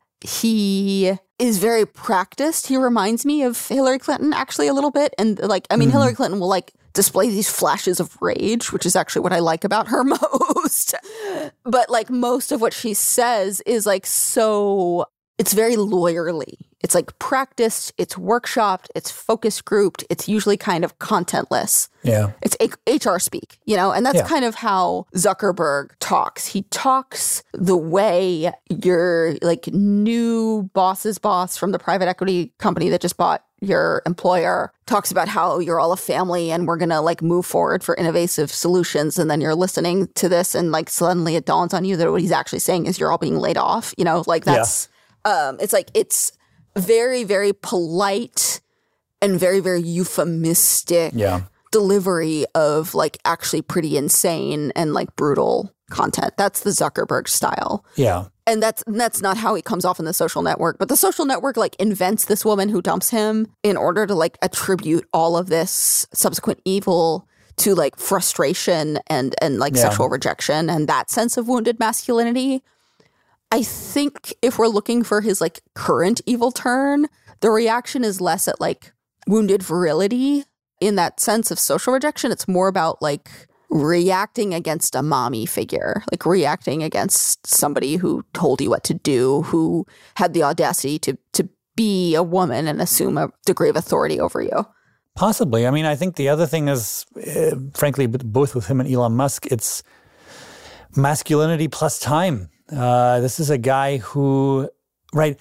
He is very practiced. He reminds me of Hillary Clinton actually a little bit. And like, I mean, Hillary Clinton will like display these flashes of rage, which is actually what I like about her most. But like most of what she says is like so, it's very lawyerly. It's like practiced, it's workshopped, it's focus grouped, it's usually kind of contentless. Yeah. It's HR speak, you know, and that's kind of how Zuckerberg talks. He talks the way your like new boss's boss from the private equity company that just bought your employer talks about how you're all a family and we're going to like move forward for innovative solutions. And then you're listening to this and like suddenly it dawns on you that what he's actually saying is you're all being laid off, you know, like that's, it's like, it's very, very polite and very, very euphemistic delivery of like actually pretty insane and like brutal content. That's the Zuckerberg style. Yeah. And that's not how he comes off in The Social Network. But The Social Network like invents this woman who dumps him in order to like attribute all of this subsequent evil to like frustration and like sexual rejection and that sense of wounded masculinity. I think if we're looking for his like current evil turn, the reaction is less at like wounded virility in that sense of social rejection. It's more about like reacting against a mommy figure, like reacting against somebody who told you what to do, who had the audacity to be a woman and assume a degree of authority over you. Possibly. I mean, I think the other thing is, frankly, both with him and Elon Musk, it's masculinity plus time. This is a guy who, right,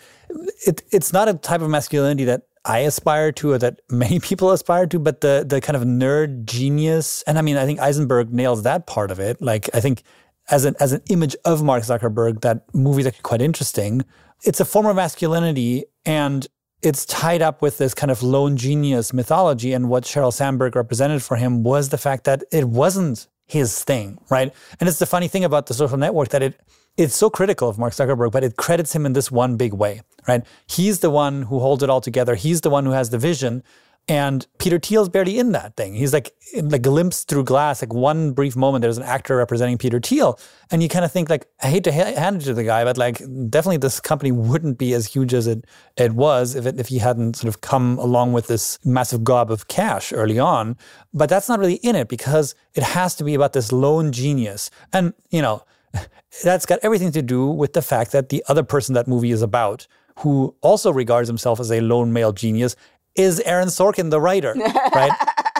it's not a type of masculinity that I aspire to or that many people aspire to, but the kind of nerd genius. And I mean, I think Eisenberg nails that part of it. Like, I think as an image of Mark Zuckerberg, that movie is actually quite interesting. It's a form of masculinity and it's tied up with this kind of lone genius mythology. And what Sheryl Sandberg represented for him was the fact that it wasn't his thing, right? And it's the funny thing about The Social Network that it's so critical of Mark Zuckerberg, but it credits him in this one big way, right? He's the one who holds it all together. He's the one who has the vision. And Peter Thiel's barely in that thing. He's like in the glimpse through glass, like one brief moment, there's an actor representing Peter Thiel. And you kind of think like, I hate to hand it to the guy, but like definitely this company wouldn't be as huge as it was if he hadn't sort of come along with this massive gob of cash early on. But that's not really in it because it has to be about this lone genius. And, you know, that's got everything to do with the fact that the other person that movie is about, who also regards himself as a lone male genius, is Aaron Sorkin, the writer, right?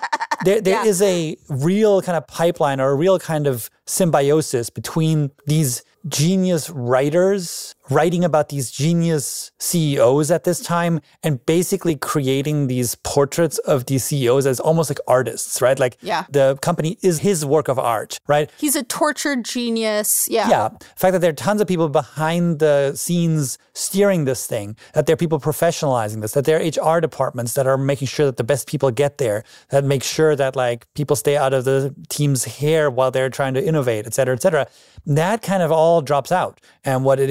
There is a real kind of pipeline or a real kind of symbiosis between these genius writers writing about these genius CEOs at this time and basically creating these portraits of these CEOs as almost like artists, right? Like the company is his work of art, right? He's a tortured genius. Yeah. The fact that there are tons of people behind the scenes steering this thing, that there are people professionalizing this, that there are HR departments that are making sure that the best people get there, that make sure that like people stay out of the team's hair while they're trying to innovate, et cetera, et cetera. That kind of all drops out. And what it is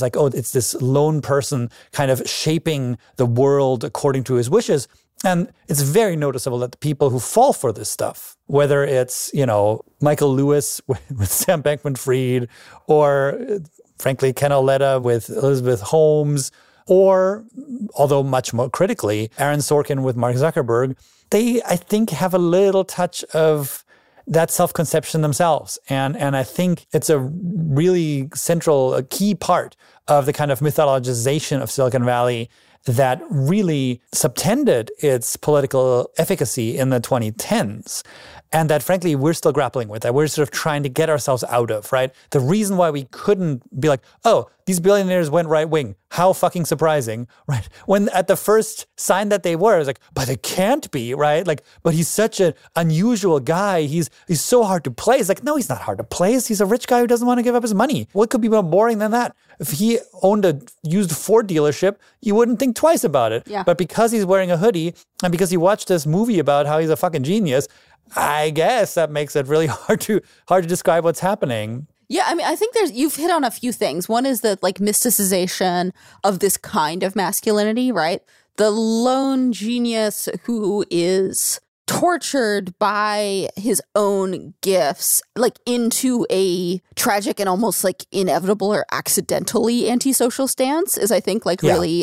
like, oh, it's this lone person kind of shaping the world according to his wishes. And it's very noticeable that the people who fall for this stuff, whether it's, Michael Lewis with Sam Bankman-Fried, or frankly, Ken Auletta with Elizabeth Holmes, or, although much more critically, Aaron Sorkin with Mark Zuckerberg, they, I think, have a little touch of that self-conception themselves. And I think it's a really central, a key part of the kind of mythologization of Silicon Valley that really subtended its political efficacy in the 2010s. And that, frankly, we're still grappling with, that we're sort of trying to get ourselves out of, right? The reason why we couldn't be like, oh, these billionaires went right wing. How fucking surprising, right? When at the first sign that they were, it was like, but it can't be, right? Like, but he's such an unusual guy. He's so hard to place. Like, no, he's not hard to place. He's a rich guy who doesn't want to give up his money. What could be more boring than that? If he owned a used Ford dealership, you wouldn't think twice about it. Yeah. But because he's wearing a hoodie and because he watched this movie about how he's a fucking genius, I guess that makes it really hard to describe what's happening. Yeah, I mean, I think you've hit on a few things. One is the mysticization of this kind of masculinity, right? The lone genius who is tortured by his own gifts, into a tragic and almost inevitable or accidentally antisocial stance is, I think, really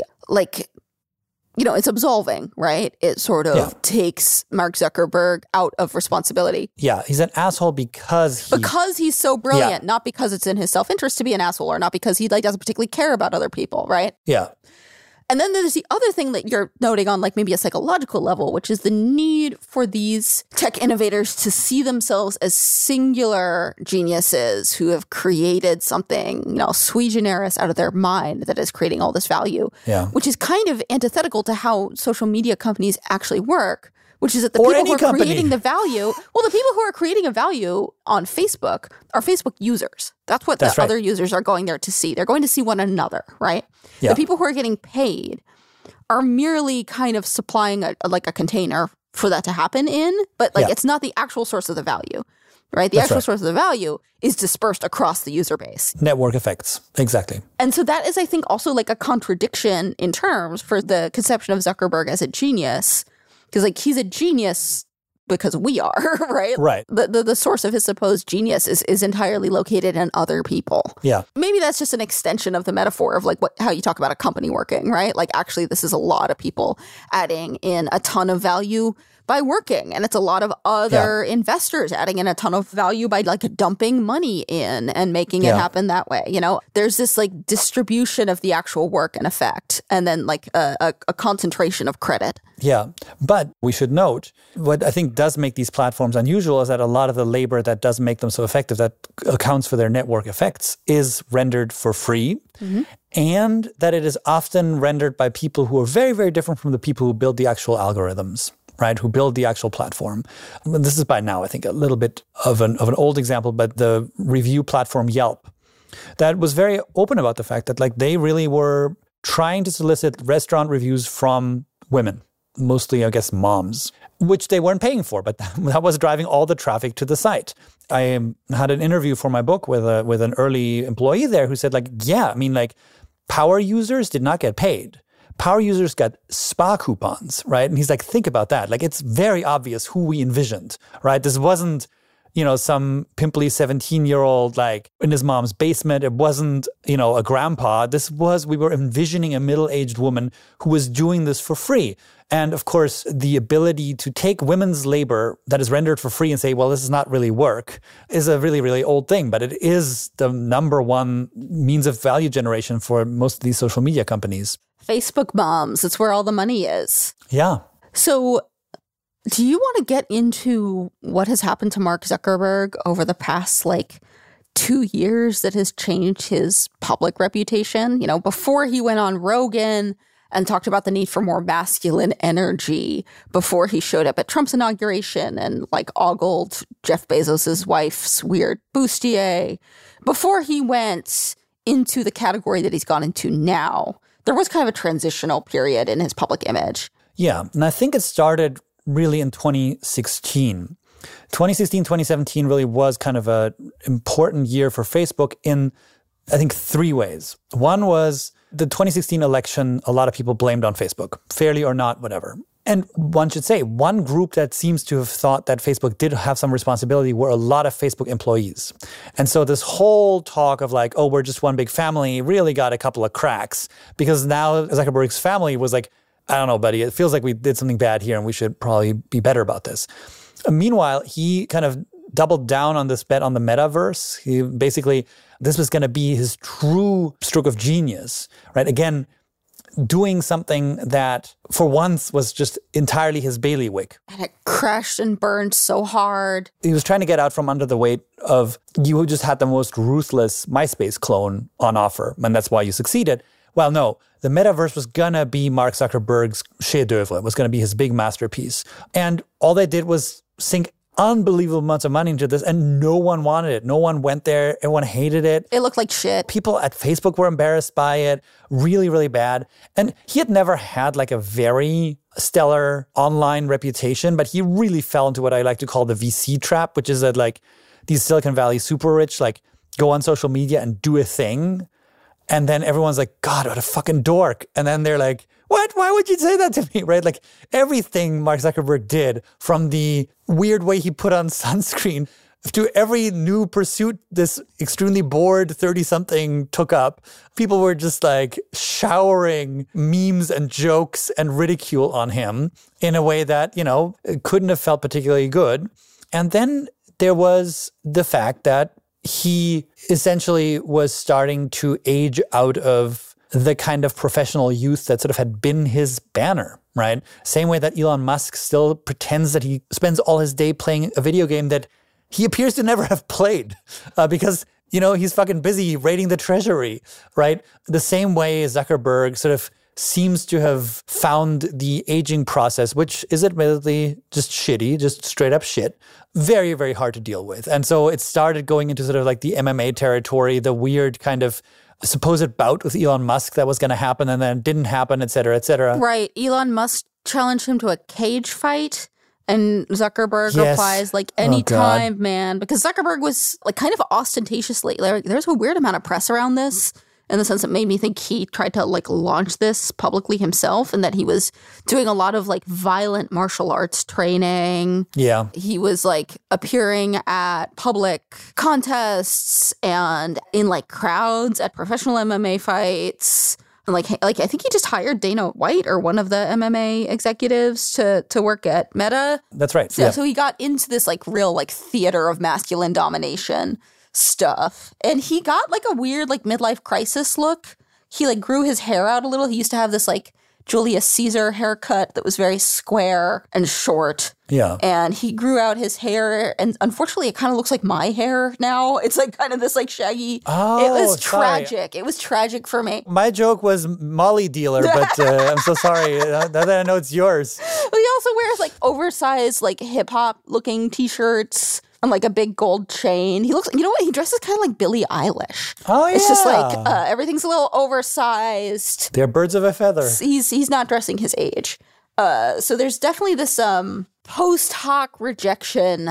it's absolving, right? It sort of takes Mark Zuckerberg out of responsibility. Yeah, he's an asshole because he's so brilliant, not because it's in his self-interest to be an asshole, or not because he doesn't particularly care about other people, right? Yeah. And then there's the other thing that you're noting on maybe a psychological level, which is the need for these tech innovators to see themselves as singular geniuses who have created something, sui generis out of their mind that is creating all this value, which is kind of antithetical to how social media companies actually work, which is that the people who are creating the value, the people who are creating a value on Facebook are Facebook users. That's what other users are going there to see. They're going to see one another, right? Yeah. The people who are getting paid are merely kind of supplying a container for that to happen in, but it's not the actual source of the value, right? The actual source of the value is dispersed across the user base. Network effects, exactly. And so that is, I think, also a contradiction in terms for the conception of Zuckerberg as a genius. Because he's a genius because we are, right? Right. The source of his supposed genius is entirely located in other people. Yeah. Maybe that's just an extension of the metaphor of how you talk about a company working, right? Actually, this is a lot of people adding in a ton of value by working. And it's a lot of other investors adding in a ton of value by dumping money in and making it happen that way. There's this distribution of the actual work and effect, and then a concentration of credit. Yeah. But we should note what I think does make these platforms unusual is that a lot of the labor that does make them so effective, that accounts for their network effects, is rendered for free. Mm-hmm. And that it is often rendered by people who are very, very different from the people who build the actual algorithms, right, who build the actual platform. This is by now, I think, a little bit of an old example, but the review platform Yelp, that was very open about the fact that they really were trying to solicit restaurant reviews from women, mostly, I guess, moms, which they weren't paying for, but that was driving all the traffic to the site. I had an interview for my book with an early employee there who said, power users did not get paid. Power users got spa coupons, right? And he's like, think about that. It's very obvious who we envisioned, right? This wasn't, some pimply 17-year-old, in his mom's basement. It wasn't, a grandpa. We were envisioning a middle-aged woman who was doing this for free. And of course, the ability to take women's labor that is rendered for free and say, well, this is not really work, is a really, really old thing. But it is the number one means of value generation for most of these social media companies. Facebook moms, it's where all the money is. Yeah. So do you want to get into what has happened to Mark Zuckerberg over the past 2 years that has changed his public reputation? Before he went on Rogan and talked about the need for more masculine energy, before he showed up at Trump's inauguration and ogled Jeff Bezos' wife's weird bustier, before he went into the category that he's gone into now, there was kind of a transitional period in his public image. Yeah, and I think it started really in 2016. 2016, 2017 really was kind of an important year for Facebook in I think, three ways. One was the 2016 election, a lot of people blamed on Facebook, fairly or not, whatever. And one should say, one group that seems to have thought that Facebook did have some responsibility were a lot of Facebook employees. And so this whole talk of like, oh, we're just one big family really got a couple of cracks, because now Zuckerberg's family was like, I don't know, buddy, it feels like we did something bad here and we should probably be better about this. Meanwhile, he kind of doubled down on this bet on the metaverse. He basically, this was going to be his true stroke of genius, right? Again, doing something that for once was just entirely his bailiwick. And it crashed and burned so hard. He was trying to get out from under the weight of, you just had the most ruthless MySpace clone on offer, and that's why you succeeded. Well, no, the metaverse was going to be Mark Zuckerberg's chef d'oeuvre. It was going to be his big masterpiece. And all they did was sink unbelievable amounts of money into this, and no one wanted it. No one went there. Everyone hated it. It looked like shit. People at Facebook were embarrassed by it. Really, really bad. And he had never had like a very stellar online reputation, but he really fell into what I like to call the VC trap, which is that like these Silicon Valley super rich, like go on social media and do a thing. And then everyone's like, God, what a fucking dork. And then they're like, what? Why would you say that to me, right? Like everything Mark Zuckerberg did, from the weird way he put on sunscreen to every new pursuit this extremely bored 30-something took up, people were just like showering memes and jokes and ridicule on him in a way that, you know, couldn't have felt particularly good. And then there was the fact that he essentially was starting to age out of the kind of professional youth that sort of had been his banner, right? Same way that Elon Musk still pretends that he spends all his day playing a video game that he appears to never have played because, you know, he's fucking busy raiding the treasury, right? The same way Zuckerberg sort of seems to have found the aging process, which is admittedly just shitty, just straight up shit, very, very hard to deal with. And so it started going into sort of like the MMA territory, the weird kind of supposed bout with Elon Musk that was going to happen and then didn't happen, et cetera, et cetera. Right. Elon Musk challenged him to a cage fight. And Zuckerberg Yes. replies, like, Oh, anytime, man. Because Zuckerberg was, like, kind of ostentatiously, like, there's a weird amount of press around this, in the sense that made me think he tried to, like, launch this publicly himself, and that he was doing a lot of, like, violent martial arts training. Yeah. He was, like, appearing at public contests and in, like, crowds at professional MMA fights. And like I think he just hired Dana White or one of the MMA executives to work at Meta. That's right. So he got into this like real like theater of masculine domination stuff. And he got like a weird like midlife crisis look. He like grew his hair out a little. He used to have this like Julius Caesar haircut that was very square and short. Yeah. And he grew out his hair, and unfortunately it kind of looks like my hair now. It's like kind of this like shaggy. Oh, it was sorry. tragic. It was tragic for me. My joke was Molly dealer, but I'm so sorry. Now that I know it's yours. But he also wears like oversized like hip hop looking t-shirts and like a big gold chain. He looks, you know what? He dresses kind of like Billie Eilish. Oh, yeah. It's just like everything's a little oversized. They're birds of a feather. He's not dressing his age. So there's definitely this post hoc rejection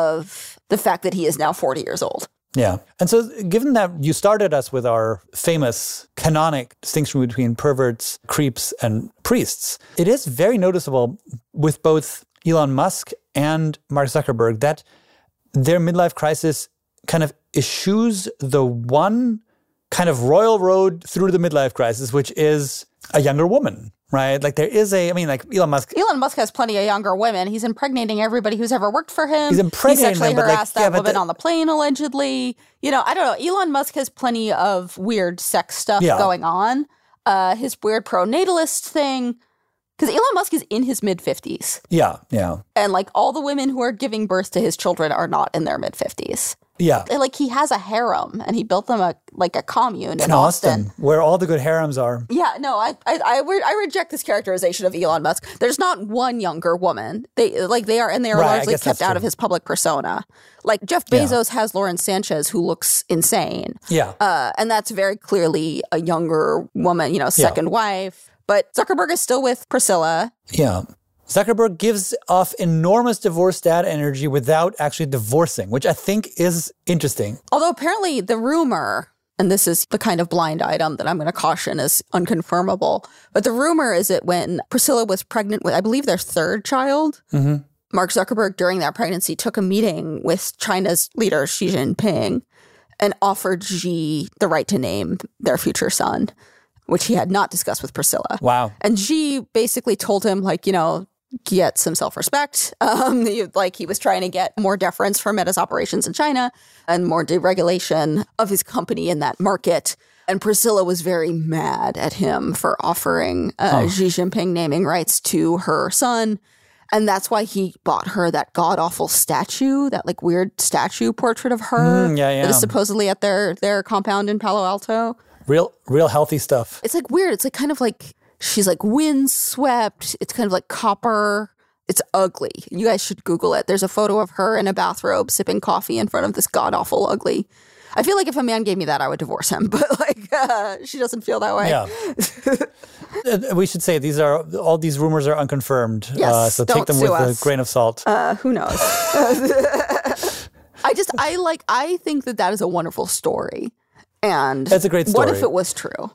of the fact that he is now 40 years old. Yeah. And so given that you started us with our famous canonic distinction between perverts, creeps, and priests, it is very noticeable with both Elon Musk and Mark Zuckerberg that their midlife crisis kind of eschews the one kind of royal road through the midlife crisis, which is a younger woman, right? Like there is like Elon Musk. Elon Musk has plenty of younger women. He's impregnating everybody who's ever worked for him. He's impregnating sexually them, but harassed that woman on the plane, allegedly. You know, I don't know. Elon Musk has plenty of weird sex stuff going on. His weird pro-natalist thing. Because Elon Musk is in his mid-50s. Yeah, yeah. And like all the women who are giving birth to his children are not in their mid-50s. Yeah. Like he has a harem and he built them a commune in Austin, where all the good harems are. Yeah, no, I reject this characterization of Elon Musk. There's not one younger woman. They are largely kept out of his public persona. Like Jeff Bezos has Lauren Sanchez, who looks insane. Yeah. And that's very clearly a younger woman, second wife. But Zuckerberg is still with Priscilla. Yeah. Zuckerberg gives off enormous divorce dad energy without actually divorcing, which I think is interesting. Although apparently the rumor and this is the kind of blind item that I'm going to caution is unconfirmable, but the rumor is that when Priscilla was pregnant with, I believe, their third child, Mark Zuckerberg, during that pregnancy, took a meeting with China's leader, Xi Jinping, and offered Xi the right to name their future son, which he had not discussed with Priscilla. Wow. And Xi basically told him, like, get some self-respect. He was trying to get more deference for Meta's operations in China and more deregulation of his company in that market. And Priscilla was very mad at him for offering Xi Jinping naming rights to her son. And that's why he bought her that god-awful statue, that like weird statue portrait of her that is supposedly at their compound in Palo Alto. Real healthy stuff. It's like weird. It's like kind of like she's like windswept. It's kind of like copper. It's ugly. You guys should Google it. There's a photo of her in a bathrobe sipping coffee in front of this god-awful ugly. I feel like if a man gave me that, I would divorce him. But like, she doesn't feel that way. Yeah. We should say all these rumors are unconfirmed. Yes, so take them with a grain of salt. Who knows? I think that is a wonderful story. And that's a great story. What if it was true?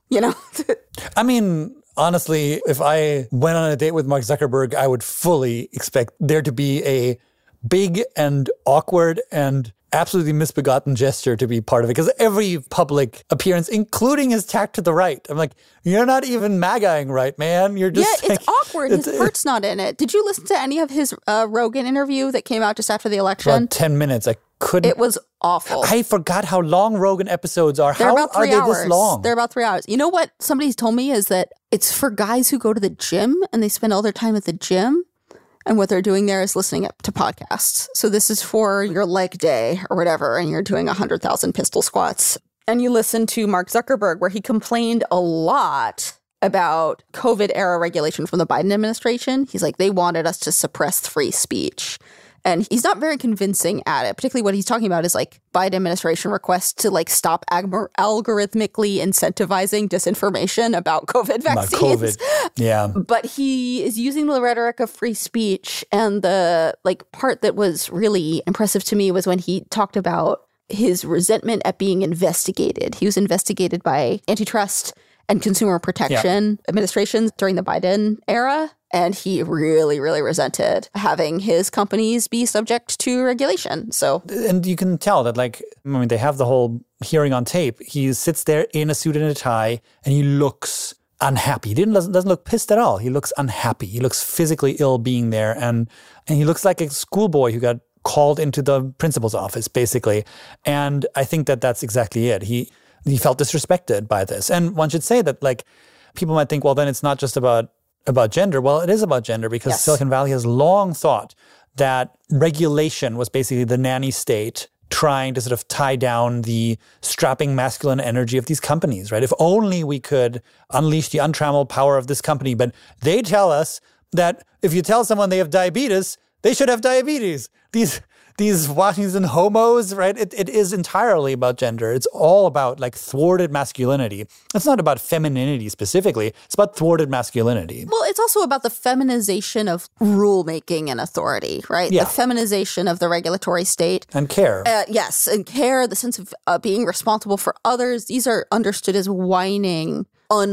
I mean, honestly, if I went on a date with Mark Zuckerberg, I would fully expect there to be a big and awkward and absolutely misbegotten gesture to be part of it. Because every public appearance, including his tack to the right, I'm like, you're not even MAGA-ing right, man. You're just it's awkward. His heart's not in it. Did you listen to any of his Rogan interview that came out just after the election? About 10 minutes. I couldn't. It was awful. I forgot how long Rogan episodes are. They're about 3 hours. Are they this long? They're about 3 hours. You know what somebody's told me is that it's for guys who go to the gym and they spend all their time at the gym. And what they're doing there is listening to podcasts. So this is for your leg day or whatever, and you're doing 100,000 pistol squats. And you listen to Mark Zuckerberg, where he complained a lot about COVID-era regulation from the Biden administration. He's like, they wanted us to suppress free speech. And he's not very convincing at it. Particularly what he's talking about is like Biden administration requests to like stop algorithmically incentivizing disinformation about COVID vaccines. About COVID. Yeah. But he is using the rhetoric of free speech. And the like part that was really impressive to me was when he talked about his resentment at being investigated. He was investigated by antitrust and consumer protection administrations during the Biden era. And he really, really resented having his companies be subject to regulation. And you can tell that, like, I mean, they have the whole hearing on tape. He sits there in a suit and a tie, and he looks unhappy. He doesn't look pissed at all. He looks unhappy. He looks physically ill being there. And he looks like a schoolboy who got called into the principal's office, basically. And I think that that's exactly it. He felt disrespected by this. And one should say that, like, people might think, well, then it's not just about gender. Well, it is about gender because Silicon Valley has long thought that regulation was basically the nanny state trying to sort of tie down the strapping masculine energy of these companies, right? If only we could unleash the untrammeled power of this company. But they tell us that if you tell someone they have diabetes, they should have diabetes. These Washington homos, right? It is entirely about gender. It's all about like thwarted masculinity. It's not about femininity specifically. It's about thwarted masculinity. Well, it's also about the feminization of rulemaking and authority, right? Yeah. The feminization of the regulatory state. And care. Yes, and care, the sense of being responsible for others. These are understood as whining,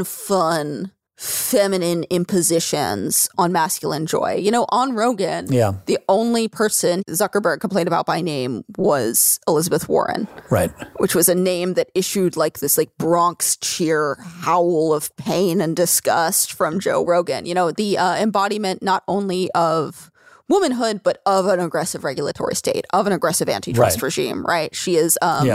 unfun, feminine impositions on masculine joy. You know, on Rogan, the only person Zuckerberg complained about by name was Elizabeth Warren. Right. Which was a name that issued like this like Bronx cheer howl of pain and disgust from Joe Rogan. You know, the embodiment not only of womanhood, but of an aggressive regulatory state, of an aggressive antitrust regime, right? She is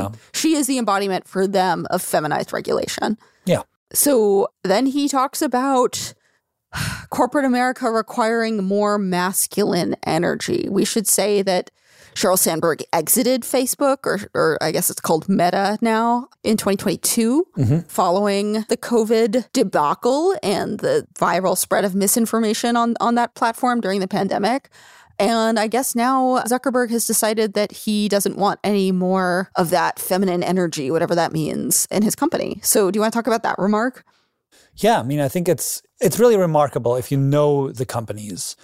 the embodiment for them of feminized regulation. Yeah. So then he talks about corporate America requiring more masculine energy. We should say that Sheryl Sandberg exited Facebook, or I guess it's called Meta now, in 2022, following the COVID debacle and the viral spread of misinformation on that platform during the pandemic. And I guess now Zuckerberg has decided that he doesn't want any more of that feminine energy, whatever that means, in his company. So do you want to talk about that remark? Yeah, I mean, I think it's really remarkable if you know the companies.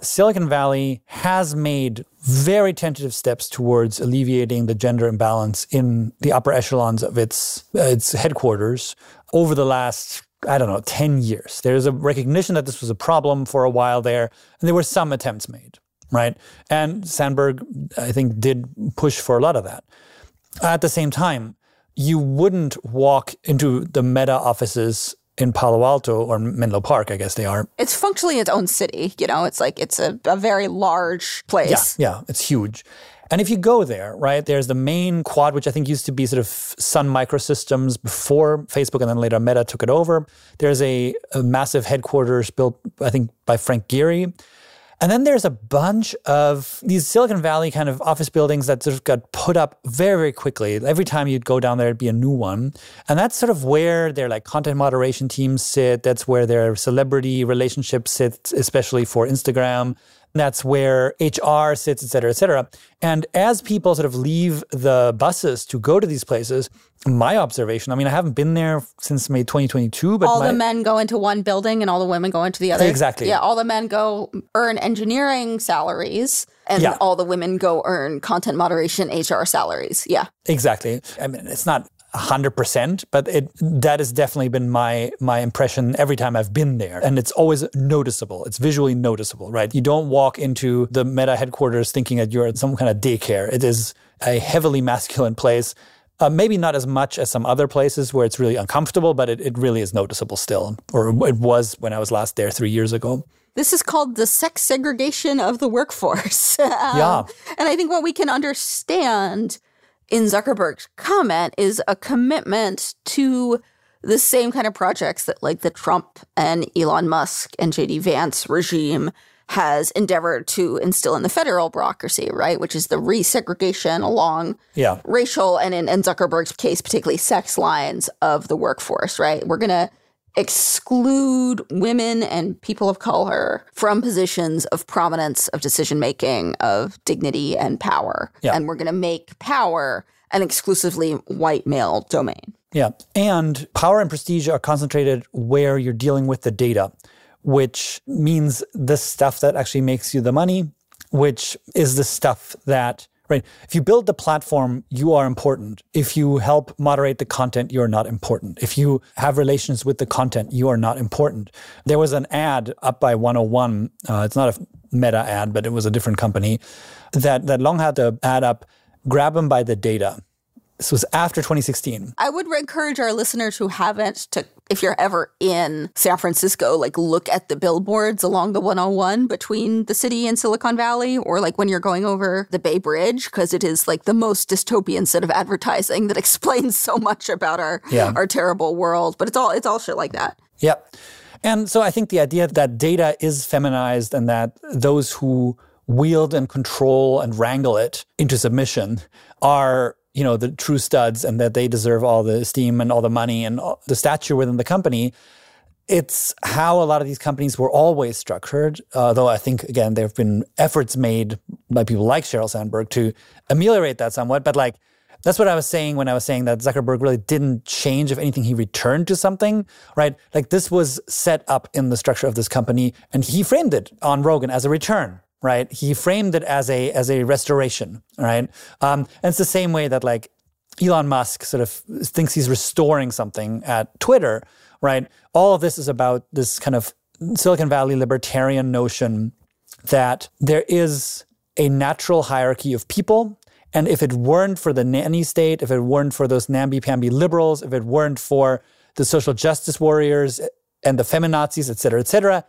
Silicon Valley has made very tentative steps towards alleviating the gender imbalance in the upper echelons of its headquarters over the last, 10 years. There's a recognition that this was a problem for a while there, and there were some attempts made, right? And Sandberg, I think, did push for a lot of that. At the same time, you wouldn't walk into the Meta offices in Palo Alto or Menlo Park, I guess they are. It's functionally its own city. It's a very large place. Yeah, it's huge. And if you go there, right, there's the main quad, which I think used to be sort of Sun Microsystems before Facebook, and then later Meta took it over. There's a massive headquarters built, I think, by Frank Gehry. And then there's a bunch of these Silicon Valley kind of office buildings that sort of got put up very, very quickly. Every time you'd go down there, it'd be a new one. And that's sort of where their content moderation teams sit. That's where their celebrity relationships sit, especially for Instagram. That's where HR sits, et cetera, et cetera. And as people sort of leave the buses to go to these places, my observation, I haven't been there since May 2022, but the men go into one building and all the women go into the other. Exactly. Yeah, all the men go earn engineering salaries and all the women go earn content moderation HR salaries. Yeah. Exactly. It's not 100%, but that has definitely been my impression every time I've been there. And it's always noticeable. It's visually noticeable, right? You don't walk into the Meta headquarters thinking that you're at some kind of daycare. It is a heavily masculine place. Maybe not as much as some other places where it's really uncomfortable, but it really is noticeable still. Or it was when I was last there 3 years ago. This is called the sex segregation of the workforce. Yeah. And I think what we can understand in Zuckerberg's comment is a commitment to the same kind of projects that the Trump and Elon Musk and J.D. Vance regime has endeavored to instill in the federal bureaucracy, right? Which is the resegregation along racial and in Zuckerberg's case, particularly sex lines of the workforce, right? We're going to exclude women and people of color from positions of prominence, of decision-making, of dignity and power. Yeah. And we're going to make power an exclusively white male domain. Yeah. And power and prestige are concentrated where you're dealing with the data, which means the stuff that actually makes you the money, which is the stuff that, right? If you build the platform, you are important. If you help moderate the content, you're not important. If you have relations with the content, you are not important. There was an ad up by 101. It's not a Meta ad, but it was a different company that long had the ad up, grab them by the data. This was after 2016. I would encourage our listeners who haven't to, if you're ever in San Francisco, look at the billboards along the 101 between the city and Silicon Valley, or when you're going over the Bay Bridge, because it is the most dystopian set of advertising that explains so much about our terrible world. But it's all shit like that. Yep. And so I think the idea that data is feminized and that those who wield and control and wrangle it into submission are the true studs, and that they deserve all the esteem and all the money and all the stature within the company. It's how a lot of these companies were always structured, though I think, again, there have been efforts made by people like Sheryl Sandberg to ameliorate that somewhat. But that's what I was saying when I was saying that Zuckerberg really didn't change. If anything, he returned to something, right? This was set up in the structure of this company, and he framed it on Rogan as a return. Right, he framed it as a restoration, right? And it's the same way that Elon Musk sort of thinks he's restoring something at Twitter, right? All of this is about this kind of Silicon Valley libertarian notion that there is a natural hierarchy of people, and if it weren't for the nanny state, if it weren't for those namby-pamby liberals, if it weren't for the social justice warriors and the feminazis, et cetera,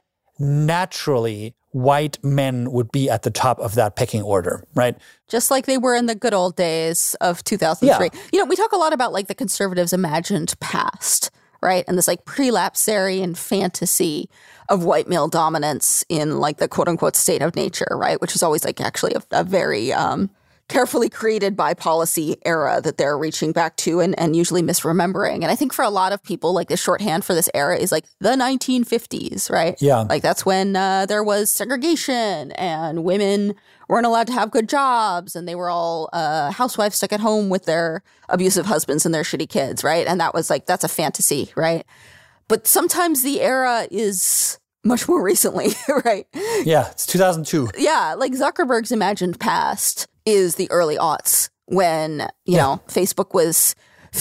naturally white men would be at the top of that pecking order, right? Just like they were in the good old days of 2003. Yeah. We talk a lot about the conservatives' imagined past, right? And this prelapsarian fantasy of white male dominance in the quote unquote state of nature, right? Which is always actually a very carefully created by policy era that they're reaching back to and usually misremembering. And I think for a lot of people, the shorthand for this era is the 1950s, right? Yeah. That's when there was segregation and women weren't allowed to have good jobs and they were all housewives stuck at home with their abusive husbands and their shitty kids, right? And that was that's a fantasy, right? But sometimes the era is much more recently, right? Yeah, it's 2002. Yeah, like Zuckerberg's imagined past is the early aughts when, you know, Facebook was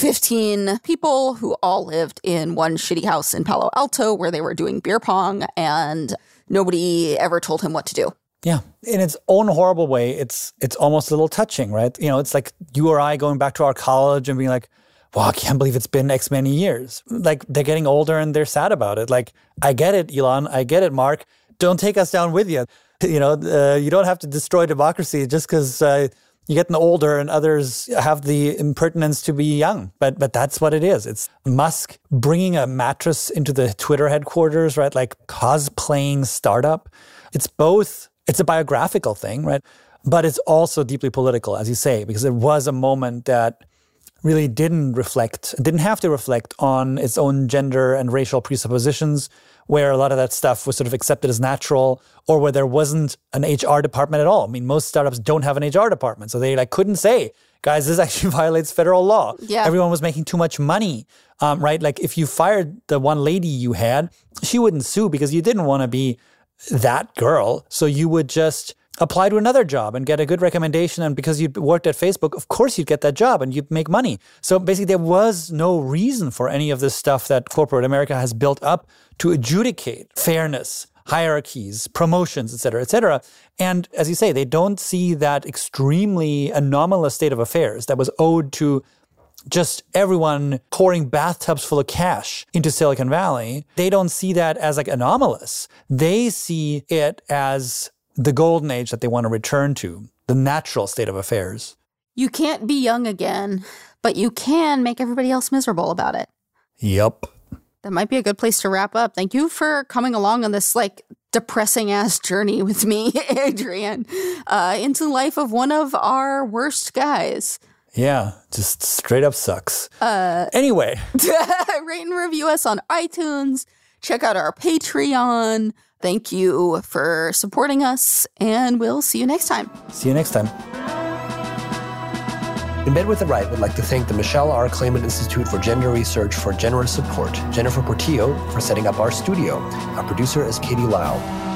15 people who all lived in one shitty house in Palo Alto where they were doing beer pong and nobody ever told him what to do. Yeah. In its own horrible way, it's almost a little touching, right? You know, it's like you or I going back to our college and being like, wow, I can't believe it's been X many years. Like, they're getting older and they're sad about it. Like, I get it, Elon. I get it, Mark. Don't take us down with you. You know, you don't have to destroy democracy just because you're getting older and others have the impertinence to be young. But that's what it is. It's Musk bringing a mattress into the Twitter headquarters, right? Like cosplaying startup. It's both. It's a biographical thing, right? But it's also deeply political, as you say, because it was a moment that really didn't have to reflect on its own gender and racial presuppositions, where a lot of that stuff was sort of accepted as natural, or where there wasn't an HR department at all. I mean, most startups don't have an HR department, so they couldn't say, guys, this actually violates federal law. Yeah. Everyone was making too much money, right? Like if you fired the one lady you had, she wouldn't sue because you didn't want to be that girl. So you would just apply to another job and get a good recommendation. And because you worked at Facebook, of course you'd get that job and you'd make money. So basically there was no reason for any of this stuff that corporate America has built up to adjudicate fairness, hierarchies, promotions, et cetera, et cetera. And as you say, they don't see that extremely anomalous state of affairs that was owed to just everyone pouring bathtubs full of cash into Silicon Valley. They don't see that as like anomalous. They see it as the golden age that they want to return to, the natural state of affairs. You can't be young again, but you can make everybody else miserable about it. Yep. That might be a good place to wrap up. Thank you for coming along on this depressing ass journey with me, Adrian, into the life of one of our worst guys. Yeah, just straight up sucks. Anyway. Rate and review us on iTunes. Check out our Patreon. Thank you for supporting us, and we'll see you next time. See you next time. In Bed with the Right would like to thank the Michelle R. Klayman Institute for Gender Research for generous support, Jennifer Portillo for setting up our studio. Our producer is Katie Lau.